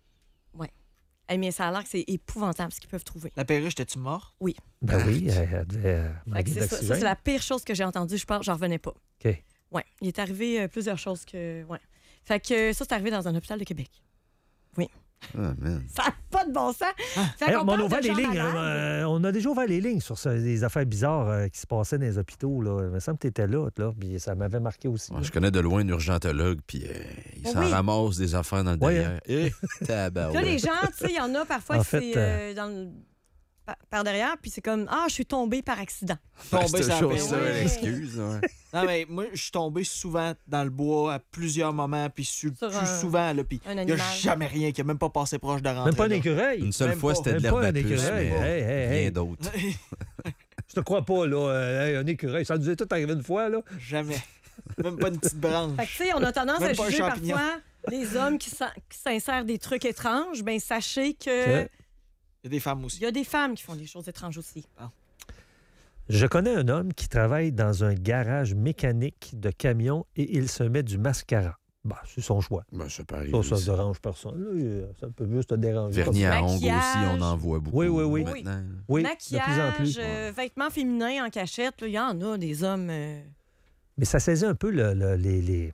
Speaker 7: Hey, mais ça a l'air que c'est épouvantable ce qu'ils peuvent trouver.
Speaker 6: La perruche, t'es-tu mort?
Speaker 7: Oui.
Speaker 4: Ben oui, elle, elle devait euh,
Speaker 7: Fait que
Speaker 4: manquer
Speaker 7: c'est ça, ça,
Speaker 4: d'oxygène.
Speaker 7: c'est la pire chose que j'ai entendue. Je pense, j'en revenais pas.
Speaker 4: OK.
Speaker 7: Ouais, il est arrivé euh, plusieurs choses que. Ouais. Fait que ça, c'est arrivé dans un hôpital de Québec.
Speaker 5: Ah, man.
Speaker 7: Ça n'a pas de bon sens. Fait
Speaker 4: Hey,
Speaker 7: qu'on
Speaker 4: mais on, a
Speaker 7: parle
Speaker 4: ouvert
Speaker 7: de
Speaker 4: les
Speaker 7: gens
Speaker 4: lignes,
Speaker 7: malades.
Speaker 4: hein, euh, on a déjà ouvert les lignes sur ça, des affaires bizarres euh, qui se passaient dans les hôpitaux. Là. Il me semble que tu étais là, là, puis ça m'avait marqué aussi.
Speaker 5: Ouais,
Speaker 4: là.
Speaker 5: je connais de loin un urgentologue, puis euh, il
Speaker 7: Oh
Speaker 5: s'en
Speaker 7: oui.
Speaker 5: ramasse des affaires dans le
Speaker 4: Ouais,
Speaker 5: derrière. Eh,
Speaker 7: Là,
Speaker 5: tabarouette.
Speaker 7: les gens, tu sais, il y en a parfois
Speaker 4: En
Speaker 7: qui
Speaker 4: fait,
Speaker 7: c'est euh, dans le- par, par derrière, puis c'est comme ah, je suis tombée par accident.
Speaker 5: Ouais,
Speaker 6: Tombé
Speaker 5: c'est
Speaker 6: sur la
Speaker 5: toujours
Speaker 6: perruche.
Speaker 5: ça,
Speaker 7: Ouais.
Speaker 5: l'excuse. Ouais.
Speaker 6: Non, mais moi, je suis tombé souvent dans le bois à plusieurs moments, puis sur,
Speaker 7: Sur
Speaker 6: plus
Speaker 7: un-
Speaker 6: souvent, là, puis
Speaker 7: un
Speaker 6: il n'y a
Speaker 7: animal.
Speaker 6: jamais rien qui a même pas passé proche de rentrer.
Speaker 4: Même pas un
Speaker 6: là.
Speaker 4: écureuil.
Speaker 5: Une seule
Speaker 6: Même
Speaker 5: fois,
Speaker 6: pas.
Speaker 5: c'était de
Speaker 4: Même pas
Speaker 5: l'herbe à
Speaker 4: un
Speaker 5: puce,
Speaker 4: écureuil.
Speaker 5: mais
Speaker 4: Hey, hey, hey.
Speaker 5: rien d'autre.
Speaker 4: Je te crois pas, là. euh, hey, un écureuil. Ça nous est tout arrivé une fois, là.
Speaker 6: Jamais. Même pas une petite branche.
Speaker 7: Fait que, tu sais, on a tendance
Speaker 6: Même
Speaker 7: à
Speaker 6: pas un
Speaker 7: juger
Speaker 6: champignon.
Speaker 7: parfois les hommes qui s'in- qui s'insèrent des trucs étranges. Ben sachez que
Speaker 4: Que-
Speaker 6: Il y a des femmes
Speaker 7: il
Speaker 6: aussi.
Speaker 7: y a des femmes qui font des choses étranges aussi.
Speaker 4: Je connais un homme qui travaille dans un garage mécanique de camions et il se met du mascara. Bah, c'est son choix.
Speaker 5: Ben, ça peut arriver
Speaker 4: Ça, ça
Speaker 5: aussi.
Speaker 4: dérange personne. Là, euh, ça peut juste te déranger.
Speaker 5: Vernis à ongles
Speaker 7: Maquillage.
Speaker 5: aussi, on en voit beaucoup.
Speaker 4: Oui, oui, oui.
Speaker 5: Maintenant.
Speaker 4: Oui,
Speaker 7: Maquillage,
Speaker 4: de plus en plus.
Speaker 7: euh, vêtements féminins en cachette, là, il y en a des hommes. euh,
Speaker 4: Mais ça saisit un peu le, le- les... les...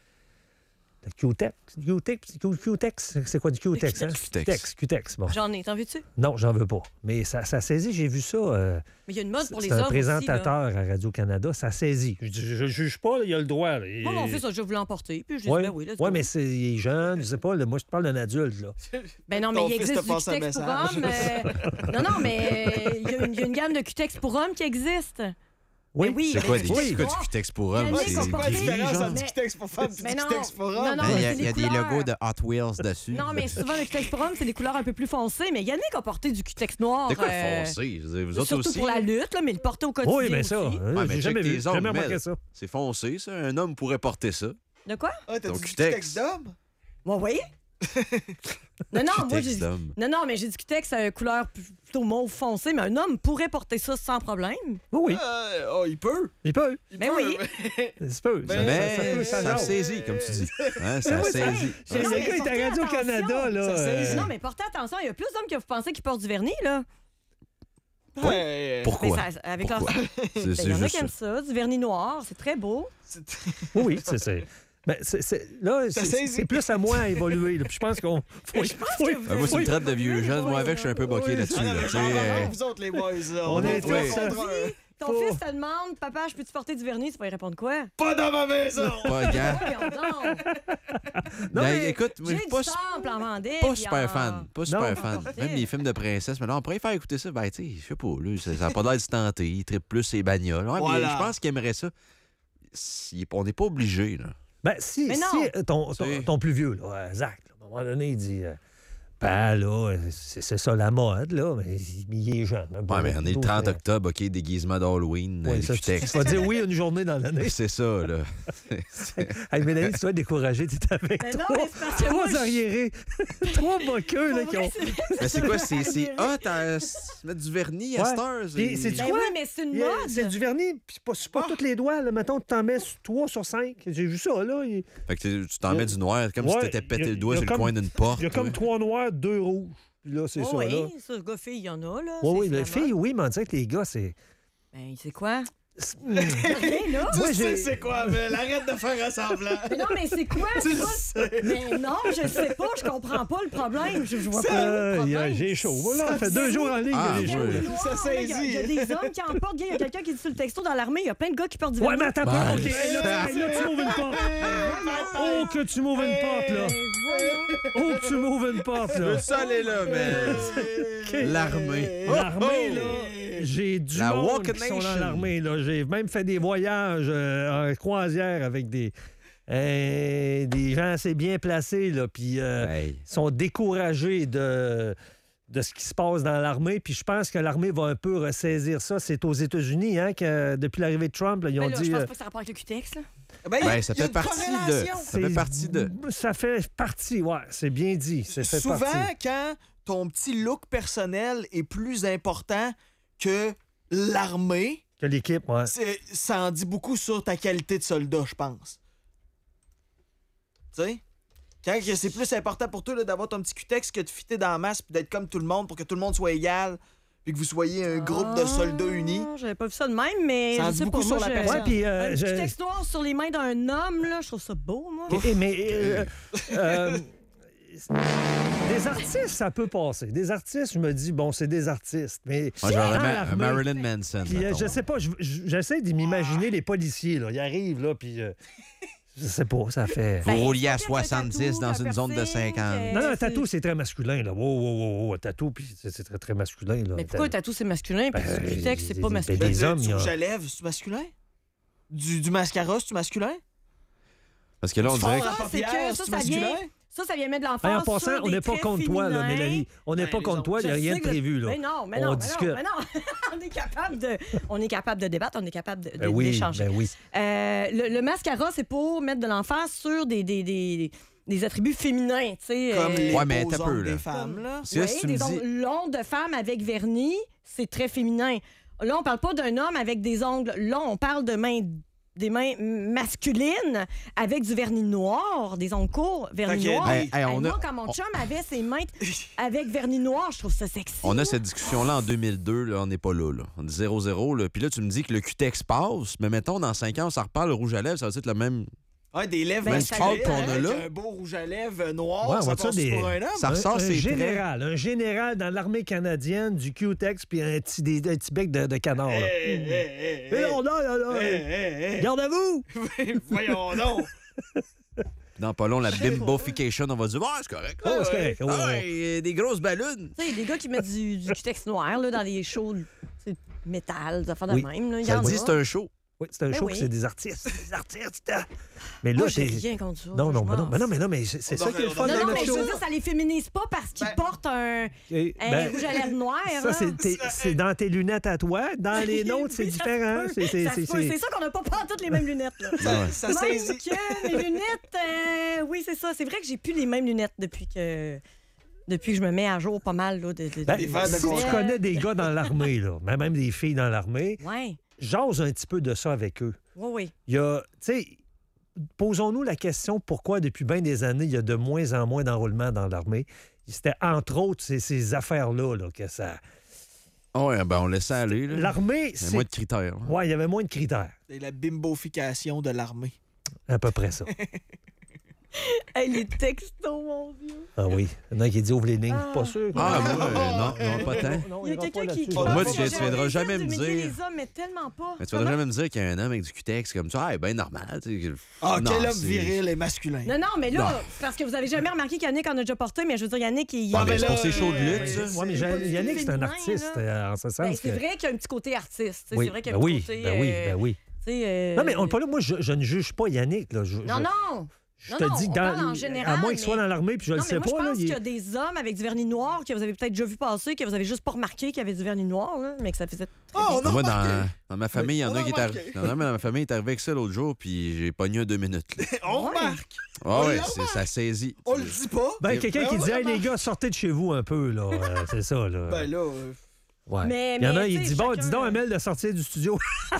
Speaker 4: Le Q-Tex. Q-Tex, Q-Tex, c'est quoi du Q-Tex? Hein?
Speaker 5: Q-Tex.
Speaker 4: Q-Tex, Q-Tex, bon.
Speaker 7: J'en ai, t'en veux-tu?
Speaker 4: Non, j'en veux pas. Mais ça, ça saisit, j'ai vu ça. euh,
Speaker 7: Mais il y a une mode pour les
Speaker 4: c'est un
Speaker 7: hommes
Speaker 4: présentateur
Speaker 7: aussi.
Speaker 4: à Radio-Canada, ça saisit. Je, je, je juge pas, là, il a le droit. Là.
Speaker 7: Là. Moi, mon fils a déjà voulu l'emporter, puis je dis,
Speaker 4: Oui,
Speaker 7: ben oui, let's
Speaker 4: ouais,
Speaker 7: go.
Speaker 4: mais c'est, il est jeune, je sais pas. Là, moi, je te parle d'un adulte. Là.
Speaker 7: Ben non, mais
Speaker 6: Ton
Speaker 7: il
Speaker 6: fils
Speaker 7: existe
Speaker 6: te
Speaker 7: du
Speaker 6: passe un
Speaker 7: Q-Tex pour
Speaker 6: message.
Speaker 7: hommes. euh, Non, non, mais euh, il y, a une- il y a une gamme de Q-Tex pour hommes qui existe.
Speaker 4: Oui.
Speaker 7: Mais oui,
Speaker 5: C'est
Speaker 7: mais
Speaker 5: quoi,
Speaker 7: du
Speaker 5: des
Speaker 7: Q-Tex
Speaker 5: c'est quoi du
Speaker 7: noir.
Speaker 5: Q-Tex pour
Speaker 7: Il y
Speaker 5: hommes?
Speaker 7: en a
Speaker 5: C'est
Speaker 7: qui sont pas
Speaker 6: Pas de
Speaker 5: gris,
Speaker 6: différence
Speaker 5: genre?
Speaker 6: entre du Q-Tex pour femmes et
Speaker 7: Mais
Speaker 6: du
Speaker 7: non.
Speaker 6: Q-Tex pour
Speaker 7: Non,
Speaker 6: hommes.
Speaker 7: non,
Speaker 5: Mais il y a,
Speaker 7: c'est
Speaker 5: il y a
Speaker 7: des
Speaker 5: des
Speaker 7: couleurs.
Speaker 5: logos de Hot Wheels dessus.
Speaker 7: Non, mais souvent, le Q-Tex pour hommes, c'est des couleurs un peu plus foncées. Mais Yannick a porté du Q-Tex noir.
Speaker 5: C'est quoi
Speaker 7: euh,
Speaker 5: foncé? Je veux dire, vous autres
Speaker 7: Surtout
Speaker 5: aussi?
Speaker 7: pour la lutte, là, mais le porter au quotidien
Speaker 4: Oui, mais ça,
Speaker 7: aussi.
Speaker 4: hein,
Speaker 5: Ouais, mais
Speaker 4: j'ai
Speaker 5: check
Speaker 4: jamais vu,
Speaker 5: tes ongles,
Speaker 4: jamais remarqué
Speaker 5: Mel.
Speaker 4: ça.
Speaker 5: C'est foncé, ça. Un homme pourrait porter ça.
Speaker 7: De quoi?
Speaker 6: Ah, t'as
Speaker 5: Ton
Speaker 6: du
Speaker 5: Q-Tex.
Speaker 6: Q-Tex d'homme?
Speaker 7: Moi, oui. Non, non, moi,
Speaker 5: Q-Tex
Speaker 7: j'ai
Speaker 5: d'homme.
Speaker 7: non, non, mais j'ai du Q-Tex à couleur plutôt mauve foncé, mais un homme pourrait porter ça sans problème.
Speaker 4: Oui, oui,
Speaker 6: Euh, oh, il peut.
Speaker 4: il peut.
Speaker 6: Il
Speaker 7: Ben
Speaker 6: peut,
Speaker 7: oui.
Speaker 6: mais-
Speaker 4: Ça peut. Ça,
Speaker 5: Mais
Speaker 4: ça, ça peut, ça
Speaker 5: ça
Speaker 4: jase.
Speaker 5: saisit, comme tu dis. Hein, ça saisit.
Speaker 4: J'ai-
Speaker 7: Non,
Speaker 4: Le
Speaker 7: mais
Speaker 4: gars est à
Speaker 7: portez
Speaker 4: Radio-Canada,
Speaker 7: attention.
Speaker 4: là.
Speaker 6: Ça
Speaker 4: euh,
Speaker 6: saisit.
Speaker 7: Non, mais portez attention, il y a plus d'hommes que vous pensez qui portent du vernis, là.
Speaker 6: Ouais.
Speaker 7: Mais
Speaker 5: Pourquoi?
Speaker 7: ça, avec leur...
Speaker 5: Pourquoi?
Speaker 7: Ben,
Speaker 5: C'est
Speaker 7: il
Speaker 5: c'est
Speaker 7: y en a
Speaker 5: juste
Speaker 7: qui aiment
Speaker 5: ça.
Speaker 7: ça, du vernis noir, c'est très beau.
Speaker 6: C'est-
Speaker 4: Oui, oui, c'est... c'est... Ben, c'est, c'est- là,
Speaker 6: Ça
Speaker 4: c'est,
Speaker 6: saisit.
Speaker 4: c'est plus à moi à évoluer. là. Puis je pense qu'on... Faut,
Speaker 7: Je pense
Speaker 4: faut-
Speaker 7: que vous
Speaker 5: Ah, moi, tu me
Speaker 7: Oui.
Speaker 5: traites de vieux jeune. Moi, avec, je suis un peu boqué
Speaker 6: Oui,
Speaker 5: là-dessus.
Speaker 6: ah, non,
Speaker 5: là.
Speaker 6: mais
Speaker 5: Tu sais,
Speaker 6: genre,
Speaker 5: euh,
Speaker 6: vous autres, les boys, là,
Speaker 4: On est
Speaker 6: tous
Speaker 4: tous,
Speaker 6: contre
Speaker 4: euh,
Speaker 6: un.
Speaker 7: Ton
Speaker 4: Faut-
Speaker 7: fils te demande, papa, je peux-tu porter du vernis? Tu vas y répondre quoi?
Speaker 6: Pas dans ma maison!
Speaker 5: Pas gars.
Speaker 7: Voyons donc.
Speaker 5: Ben,
Speaker 4: mais
Speaker 5: écoute, moi,
Speaker 7: J'ai
Speaker 5: je suis
Speaker 7: du
Speaker 5: pas,
Speaker 7: temple en Vendée.
Speaker 5: pas
Speaker 7: puis
Speaker 5: super
Speaker 7: en-
Speaker 5: fan. Pas super
Speaker 4: Non.
Speaker 5: fan.
Speaker 7: Porter.
Speaker 5: Même les films de princesse. Mais là, on pourrait faire écouter ça. Ben, tu sais, je sais pas. Là, ça n'a pas l'air de se tenter. Il trippe plus ses bagnoles. Ouais,
Speaker 6: Voilà.
Speaker 5: mais je pense qu'il aimerait ça. Si- on n'est pas obligé, là.
Speaker 4: Ben, si,
Speaker 7: Mais
Speaker 4: si
Speaker 7: non.
Speaker 4: euh, ton, ton,
Speaker 5: C'est-
Speaker 4: ton plus vieux, là, euh, Zach, là, à un moment donné, il dit... euh, ben là, euh, c'est, c'est ça la mode, là, mais il, il est jeune. hein,
Speaker 5: Ouais, mais on est le trente
Speaker 4: euh,
Speaker 5: octobre, OK, déguisement d'Halloween,
Speaker 4: ouais,
Speaker 5: les
Speaker 4: ça, tu, tu
Speaker 5: Q-Tex.
Speaker 4: vas dire oui une journée dans l'année.
Speaker 5: C'est ça, là.
Speaker 4: Hey, Mélanie, tu vas être découragée, tu es avec
Speaker 7: Mais non,
Speaker 4: trois,
Speaker 7: mais c'est parce que moi,
Speaker 4: trois
Speaker 7: je-
Speaker 4: arriérés, trois moqueux là,
Speaker 7: Pour
Speaker 4: qui
Speaker 7: vrai,
Speaker 4: ont...
Speaker 7: c'est-
Speaker 5: Mais c'est quoi? C'est c'est hot à se mettre du vernis à
Speaker 4: Ouais.
Speaker 5: cette heure?
Speaker 4: Puis, c'est-tu
Speaker 7: Ben
Speaker 4: quoi?
Speaker 7: oui, mais c'est une
Speaker 4: Il y a-
Speaker 7: mode.
Speaker 4: C'est du vernis, puis c'est pas, c'est pas tous les doigts. Là. Mettons, tu t'en mets trois sur cinq. J'ai vu ça, là. Il
Speaker 5: Fait que tu tu t'en
Speaker 4: Il y a-
Speaker 5: mets du noir, comme si
Speaker 4: Ouais,
Speaker 5: t'étais
Speaker 4: il y
Speaker 5: pété
Speaker 4: a-
Speaker 5: le doigt
Speaker 4: il y a
Speaker 5: sur le
Speaker 4: comme-
Speaker 5: coin d'une porte.
Speaker 4: y a comme
Speaker 5: ouais.
Speaker 4: trois noirs, deux rouges. Puis là, c'est
Speaker 7: Oh,
Speaker 4: ça,
Speaker 7: oui,
Speaker 4: là.
Speaker 7: ça, gars, fille, il y en a, là.
Speaker 4: Oui,
Speaker 7: C'est-
Speaker 4: oui,
Speaker 7: c'est
Speaker 4: les
Speaker 7: la
Speaker 4: filles,
Speaker 7: mode.
Speaker 4: oui, mais on dirait que les gars, c'est...
Speaker 7: Ben, c'est quoi?
Speaker 4: c'est-
Speaker 7: Rien, là.
Speaker 6: Tu
Speaker 4: Moi,
Speaker 6: sais
Speaker 4: j'ai-
Speaker 6: c'est quoi, mais arrête de faire un semblant.
Speaker 7: Mais non, mais c'est quoi?
Speaker 6: Tu
Speaker 7: C'est
Speaker 6: le
Speaker 7: quoi?
Speaker 6: sais.
Speaker 7: Mais non, je sais pas, je comprends pas le problème. Je, je vois pas
Speaker 4: Euh,
Speaker 7: le
Speaker 4: il y a-
Speaker 7: problème.
Speaker 4: j'ai chaud. Voilà, ça fait deux jours en ligne
Speaker 5: Ah,
Speaker 4: que j'ai chaud.
Speaker 5: ouais.
Speaker 4: là.
Speaker 7: Noir,
Speaker 6: Ça
Speaker 7: là, Il y, a- il y a
Speaker 6: saisit.
Speaker 7: des hommes qui en portent. Il y a quelqu'un qui dit sur le texto dans l'armée, il y a plein de gars qui portent du
Speaker 4: Ouais,
Speaker 7: vernis.
Speaker 4: mais attends,
Speaker 5: Ben,
Speaker 4: pas. OK, hey, là, hey, là, tu m'ouvres une porte. Oh, que tu m'ouvres une porte, là. Oh, que tu m'ouvres une porte, là.
Speaker 5: Le sol est là, mais. L'armée.
Speaker 4: L'armée, là, j'ai du
Speaker 5: La
Speaker 4: monde
Speaker 5: Walk
Speaker 4: qui sont dans
Speaker 5: Nation.
Speaker 4: l'armée. Là. J'ai même fait des voyages euh, en croisière avec des, euh, des gens assez bien placés. Là, puis euh,
Speaker 5: Hey.
Speaker 4: sont découragés de, de ce qui se passe dans l'armée. Puis je pense que l'armée va un peu ressaisir ça. C'est aux États-Unis, hein, que depuis l'arrivée de Trump, là, ils ont
Speaker 7: Ben là,
Speaker 4: dit...
Speaker 7: je pense
Speaker 4: euh,
Speaker 7: pas que ça a rapport avec le Q-Tex, là.
Speaker 6: Ben, il y a-
Speaker 5: Ben, ça
Speaker 6: il y a
Speaker 5: fait
Speaker 6: une
Speaker 5: partie de.
Speaker 6: corrélation.
Speaker 5: Ça fait partie de.
Speaker 4: Ça fait partie, ouais, c'est bien dit. Ça fait
Speaker 6: Souvent,
Speaker 4: partie.
Speaker 6: quand ton petit look personnel est plus important que l'armée,
Speaker 4: Que l'équipe, ouais.
Speaker 6: c'est- ça en dit beaucoup sur ta qualité de soldat, je pense. Tu sais? Quand que c'est plus important pour toi là, d'avoir ton petit cutex que de fitter dans la masse puis d'être comme tout le monde pour que tout le monde soit égal puis que vous soyez un groupe de soldats unis.
Speaker 7: Ah, j'avais pas vu ça de même, mais
Speaker 6: Ça en
Speaker 7: je
Speaker 6: dit
Speaker 7: sais
Speaker 6: beaucoup
Speaker 7: pas,
Speaker 6: sur
Speaker 7: moi,
Speaker 6: la
Speaker 7: je-
Speaker 6: personne.
Speaker 4: Ouais, puis. euh,
Speaker 7: Un
Speaker 4: je-
Speaker 7: petit texte noir sur les mains d'un homme, là, je trouve ça beau, moi.
Speaker 4: Eh, mais. euh, euh, des artistes, ça peut passer. Des artistes, je me dis, bon, c'est des artistes. Mais.
Speaker 5: Moi, j'aurais
Speaker 4: dans
Speaker 5: Ma-
Speaker 4: l'armée,
Speaker 5: Marilyn Manson.
Speaker 4: Puis, euh,
Speaker 5: mettons.
Speaker 4: je sais pas, je- je- j'essaie de m'imaginer les policiers, là. Ils arrivent, là, puis. euh, je sais pas, ça fait.
Speaker 5: Vous
Speaker 7: Ben,
Speaker 5: rouliez à
Speaker 7: c'est pas peut-être un
Speaker 5: soixante-dix
Speaker 7: tatou,
Speaker 5: dans
Speaker 7: un
Speaker 5: une zone de
Speaker 7: piercing,
Speaker 5: cinquante.
Speaker 7: euh,
Speaker 4: Non, non, un
Speaker 7: c'est-
Speaker 4: tatou, c'est très masculin, là. Wow, wow, wow, wow, un tatou, puis c'est c'est très, très masculin, là.
Speaker 7: Mais pourquoi un tatou, c'est masculin, puis
Speaker 4: Ben,
Speaker 7: du texte, c'est
Speaker 4: les-
Speaker 7: pas
Speaker 4: les-
Speaker 7: masculin?
Speaker 4: les-
Speaker 6: Ben, du-
Speaker 4: hommes,
Speaker 6: du
Speaker 4: il y a-
Speaker 6: rouge à lèvres, c'est masculin? Du, du mascara, c'est masculin?
Speaker 5: Parce que là, on
Speaker 6: Du
Speaker 5: dirait
Speaker 6: fard
Speaker 5: que.
Speaker 6: à
Speaker 7: Ça, c'est que
Speaker 6: paupières,
Speaker 7: ça,
Speaker 6: c'est
Speaker 7: ça vient-
Speaker 6: masculin?
Speaker 7: Ça, ça vient mettre de
Speaker 4: Hey,
Speaker 7: l'emphase
Speaker 4: en passant,
Speaker 7: sur
Speaker 4: on
Speaker 7: des
Speaker 4: n'est pas
Speaker 7: traits
Speaker 4: contre toi, là,
Speaker 7: féminins.
Speaker 4: Mélanie. On n'est
Speaker 6: Ben,
Speaker 4: pas
Speaker 6: les
Speaker 4: contre
Speaker 6: autres.
Speaker 4: toi, il n'y a
Speaker 7: Je
Speaker 4: rien
Speaker 7: sais
Speaker 4: de
Speaker 7: que-
Speaker 4: prévu, là.
Speaker 7: Mais non, mais
Speaker 4: On
Speaker 7: non, mais
Speaker 4: discute.
Speaker 7: non, mais non. on est capable de, on est capable de débattre, on est capable de, de-
Speaker 4: Ben oui,
Speaker 7: d'échanger.
Speaker 4: ben oui.
Speaker 7: Euh, le, le mascara, c'est pour mettre de l'emphase sur des, des, des, des attributs féminins, tu sais.
Speaker 6: Comme
Speaker 7: euh,
Speaker 6: les
Speaker 5: Ouais, mais
Speaker 6: beaux
Speaker 5: t'as peu,
Speaker 6: ongles
Speaker 5: là.
Speaker 6: des femmes, là.
Speaker 5: Si là, si
Speaker 7: oui,
Speaker 5: tu me
Speaker 7: des
Speaker 5: dis.
Speaker 7: ongles longs de femme avec vernis, c'est très féminin. Là, on parle pas d'un homme avec des ongles longs, on parle de mains des mains masculines avec du vernis noir, des ongles courts, vernis
Speaker 6: Ok,
Speaker 7: noir.
Speaker 5: hey, hey, on
Speaker 7: Hey,
Speaker 5: a-
Speaker 7: moi, quand mon
Speaker 5: on-
Speaker 7: chum avait ses mains avec vernis noir, je trouve ça sexy.
Speaker 5: On a cette discussion-là en deux mille deux, là, on n'est pas là, là. On dit zéro zéro, là. Puis là, tu me dis que le cutex passe, mais mettons, dans cinq ans, on s'en reparle, le rouge à lèvres, ça va être le même.
Speaker 6: Ouais, des lèvres
Speaker 7: Ben,
Speaker 6: masculines,
Speaker 7: ça-
Speaker 5: qu'on a
Speaker 6: avec
Speaker 5: là.
Speaker 6: un beau rouge à lèvres noir,
Speaker 4: Ouais, on
Speaker 6: ça
Speaker 4: va-tu
Speaker 6: passe
Speaker 4: des-
Speaker 6: pour un homme.
Speaker 5: Ça
Speaker 4: Un-
Speaker 5: ressort
Speaker 4: un,
Speaker 5: ses traits.
Speaker 4: général, un général dans l'armée canadienne, du Q-Tex, puis un petit, des, un petit bec de, de canard. Là.
Speaker 6: Hey, hey, hey,
Speaker 4: Mais
Speaker 6: hey,
Speaker 4: non, là, là, là,
Speaker 6: hey, hey, hey.
Speaker 4: Gardez-vous!
Speaker 6: Voyons donc.
Speaker 5: Dans pas long, la bimbofication, on va dire, ah, c'est correct.
Speaker 4: Oh, c'est correct, ouais,
Speaker 5: Ah,
Speaker 4: ouais.
Speaker 5: ouais, des grosses ballons.
Speaker 7: Tu sais, des gars qui mettent du, du cutex noir là, dans les shows c'est métal, des affaires de
Speaker 4: Oui.
Speaker 7: même. Là. Il y
Speaker 5: Ça
Speaker 7: en
Speaker 5: dit,
Speaker 7: a.
Speaker 5: c'est un show.
Speaker 4: Oui, c'est un
Speaker 7: Ben
Speaker 4: show,
Speaker 7: oui.
Speaker 4: puis c'est des artistes. Des artistes. hein. Mais là,
Speaker 7: Moi, j'ai
Speaker 4: c'est.
Speaker 7: rien contre ça.
Speaker 4: Non,
Speaker 7: je
Speaker 4: non,
Speaker 7: m'en
Speaker 4: mais non, mais non,
Speaker 7: fous.
Speaker 4: mais non, mais c'est c'est
Speaker 6: On
Speaker 4: ça qui est le
Speaker 6: en-
Speaker 4: fun
Speaker 6: on
Speaker 7: Non,
Speaker 4: de
Speaker 7: non,
Speaker 4: notre
Speaker 7: mais je
Speaker 4: show.
Speaker 7: veux dire, ça les féminise pas parce qu'ils
Speaker 6: Ben-
Speaker 7: portent un,
Speaker 4: Et,
Speaker 7: un
Speaker 4: ben,
Speaker 7: rouge à lèvres noir.
Speaker 4: ça,
Speaker 7: là.
Speaker 4: c'est t'es- c'est dans tes lunettes à toi. Dans les nôtres, c'est
Speaker 7: Oui, ça se
Speaker 4: différent.
Speaker 7: peut.
Speaker 4: C'est- c'est-
Speaker 7: Ça se
Speaker 4: c'est-
Speaker 7: peut.
Speaker 4: c'est-
Speaker 7: C'est ça qu'on n'a pas pas toutes les mêmes lunettes. Là.
Speaker 6: Ça, ça
Speaker 7: Même
Speaker 6: saisit.
Speaker 7: que mes lunettes, euh, oui, c'est ça. C'est vrai que j'ai plus les mêmes lunettes depuis que depuis que je me mets à jour pas mal. Là, de, de-
Speaker 4: Ben,
Speaker 6: Des verres de
Speaker 4: si tu
Speaker 6: contact.
Speaker 4: connais des gars dans l'armée, là, mais même des filles dans l'armée,
Speaker 7: Ouais,
Speaker 4: jase un petit peu de ça avec eux.
Speaker 7: oui, oui.
Speaker 4: Il y a, tu sais, posons-nous la question pourquoi depuis bien des années, il y a de moins en moins d'enrôlement dans l'armée. C'était entre autres ces, ces affaires-là là, que ça.
Speaker 5: Ah ouais, ben on laissait aller. Là.
Speaker 4: L'armée,
Speaker 5: Il y a
Speaker 4: c'est.
Speaker 5: moins de critères. là.
Speaker 4: Ouais, il y avait moins de critères.
Speaker 6: C'est la bimbofication de l'armée.
Speaker 4: À peu près ça.
Speaker 7: Hey, les textos, mon Dieu.
Speaker 4: Ah oui. Il y en a qui dit ouvre les lignes.
Speaker 7: Ah.
Speaker 4: Pas sûr.
Speaker 5: Ah, moi, euh, non, non, pas tant.
Speaker 7: Il y a quelqu'un qui. qui
Speaker 6: Moi,
Speaker 7: pense
Speaker 5: tu-
Speaker 7: que
Speaker 5: tu viendras
Speaker 7: j'aurais
Speaker 5: jamais
Speaker 7: fait
Speaker 5: me
Speaker 7: d'humilier
Speaker 5: dire.
Speaker 7: les hommes, mais tellement pas.
Speaker 5: Mais tu vas jamais me dire qu'il y a un homme avec du cutex comme ça. Ah, ben normal. tu sais.
Speaker 6: Ah,
Speaker 5: Non,
Speaker 6: quel homme
Speaker 5: c'est-
Speaker 6: viril et masculin.
Speaker 7: Non, non, mais
Speaker 5: Non.
Speaker 7: là, c'est parce que vous avez jamais remarqué qu'Yannick en a déjà porté, mais je veux dire, Yannick, il.
Speaker 5: Ouais,
Speaker 6: mais
Speaker 5: mais c'est
Speaker 6: là,
Speaker 5: pour ses shows de
Speaker 6: euh,
Speaker 5: lutte, ça.
Speaker 4: Ouais, mais
Speaker 6: C'est pas
Speaker 4: Yann-
Speaker 6: du
Speaker 4: Yannick, c'est un
Speaker 7: féminin,
Speaker 4: artiste
Speaker 7: là.
Speaker 4: euh, en ce sens.
Speaker 7: Ben, c'est
Speaker 4: que-
Speaker 7: vrai qu'il y a un petit côté artiste. tu sais,
Speaker 4: Oui,
Speaker 7: c'est vrai qu'il y a
Speaker 4: ben
Speaker 7: un
Speaker 4: oui,
Speaker 7: petit côté.
Speaker 4: ben oui,
Speaker 7: euh,
Speaker 4: ben oui.
Speaker 7: tu sais, euh,
Speaker 4: Non, mais on, pas là, moi, je, je ne juge pas Yannick. Là. Je,
Speaker 7: Non,
Speaker 4: je-
Speaker 7: non!
Speaker 4: Je
Speaker 7: Non,
Speaker 4: te
Speaker 7: non,
Speaker 4: dis,
Speaker 7: on
Speaker 4: dans-
Speaker 7: parle en général,
Speaker 4: à moins qu'il soit
Speaker 7: mais-
Speaker 4: dans l'armée, puis je
Speaker 7: Non,
Speaker 4: le
Speaker 7: mais
Speaker 4: sais
Speaker 7: moi,
Speaker 4: pas.
Speaker 7: je
Speaker 4: là,
Speaker 7: pense
Speaker 4: il-
Speaker 7: qu'il y a des hommes avec du vernis noir que vous avez peut-être déjà vu passer, que vous avez juste pas remarqué qu'il y avait du vernis noir, là, mais que ça faisait.
Speaker 6: Oh, on a
Speaker 5: Moi, dans,
Speaker 6: remarqué.
Speaker 5: dans ma famille, il y en
Speaker 6: On
Speaker 5: a
Speaker 6: a
Speaker 5: qui est arri-
Speaker 6: remarqué.
Speaker 5: non, non, mais dans ma famille, il est arrivé avec ça l'autre jour, puis j'ai pogné un deux minutes. là.
Speaker 6: On
Speaker 7: Ouais.
Speaker 6: remarque.
Speaker 5: Ah
Speaker 6: On
Speaker 5: ouais,
Speaker 6: l'a
Speaker 5: c'est-
Speaker 6: remarqué.
Speaker 5: ça saisit.
Speaker 6: On le dit pas.
Speaker 4: Ben, quelqu'un
Speaker 6: Ben,
Speaker 4: qui
Speaker 6: on
Speaker 4: dit, hey,
Speaker 6: remarque.
Speaker 4: les gars, sortez de chez vous un peu, là. Euh, c'est ça, là.
Speaker 6: Ben là, euh,
Speaker 4: Ouais.
Speaker 7: Mais-
Speaker 4: il y en a,
Speaker 7: mais,
Speaker 4: il
Speaker 7: tu sais,
Speaker 4: dit, bon,
Speaker 7: chacun-
Speaker 4: dis donc, Amel, de sortir du studio.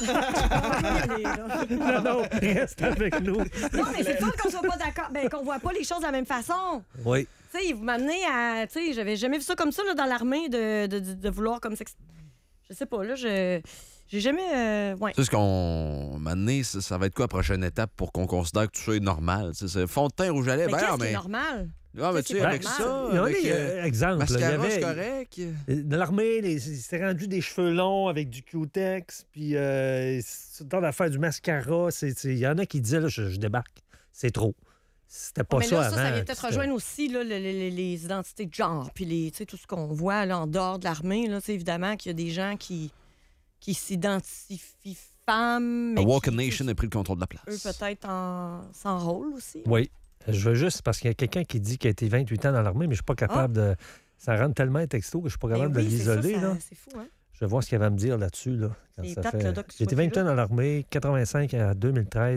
Speaker 4: non, non, reste avec nous.
Speaker 7: Non, mais c'est pas qu'on soit pas d'accord, ben, qu'on voit pas les choses de la même façon.
Speaker 4: Oui.
Speaker 7: Tu sais, vous m'amenez à. Tu sais, j'avais jamais vu ça comme ça là, dans l'armée, de, de, de, de vouloir comme ça. Je sais pas, là, je. J'ai jamais. euh, ouais.
Speaker 5: Tu sais, ce qu'on m'a donné, ça, ça va être quoi la prochaine étape pour qu'on considère que tout ça est normal? Tu sais, c'est fond de teint rouge à lèvres,
Speaker 7: Mais
Speaker 5: ben,
Speaker 7: qu'est-ce
Speaker 5: non,
Speaker 7: qui est
Speaker 5: mais.
Speaker 7: normal?
Speaker 5: Ah, mais
Speaker 7: Qu'est-ce
Speaker 5: tu
Speaker 7: qui
Speaker 5: sais,
Speaker 7: est
Speaker 5: avec
Speaker 7: normal?
Speaker 5: ça,
Speaker 4: Il y en a,
Speaker 5: avec,
Speaker 4: il y a-
Speaker 5: euh,
Speaker 4: exemple. là, il y
Speaker 5: mascara, c'est
Speaker 4: avait,
Speaker 5: correct.
Speaker 4: dans l'armée, les- c'était rendu des cheveux longs avec du Q-Tex, puis euh, c'est le temps d'affaire du mascara. c'est- c'est- Il y en a qui disaient, là, je, je débarque. C'est trop. C'était pas
Speaker 7: mais
Speaker 4: ça
Speaker 7: là,
Speaker 4: avant.
Speaker 7: ça, ça vient peut-être
Speaker 4: C'était-
Speaker 7: rejoindre aussi là, le- le- le- les identités de genre, puis les, tu sais, tout ce qu'on voit là, en dehors de l'armée. Là, tu sais, évidemment qu'il y a des gens qui, qui s'identifient femmes. mais
Speaker 5: A Walk
Speaker 7: qui,
Speaker 5: a Nation a pris le contrôle de la place.
Speaker 7: Eux, peut-être en, s'enrôlent aussi.
Speaker 4: Oui. Je veux juste, parce qu'il y a quelqu'un qui dit qu'il a été vingt-huit ans dans l'armée, mais je suis pas capable de. Ça rentre tellement un texto que je suis pas
Speaker 7: Ben
Speaker 4: capable
Speaker 7: oui,
Speaker 4: de
Speaker 7: c'est ça,
Speaker 4: l'isoler.
Speaker 7: ça,
Speaker 4: là.
Speaker 7: C'est fou, hein?
Speaker 4: Je vais voir ce qu'il va me dire là-dessus. Là, quand
Speaker 7: C'est
Speaker 4: ça
Speaker 7: plate,
Speaker 4: fait-
Speaker 7: le doc, que tu
Speaker 4: J'ai été
Speaker 7: sois plus
Speaker 4: vingt-huit ans
Speaker 7: là.
Speaker 4: dans l'armée, quatre-vingt-cinq à deux mille treize,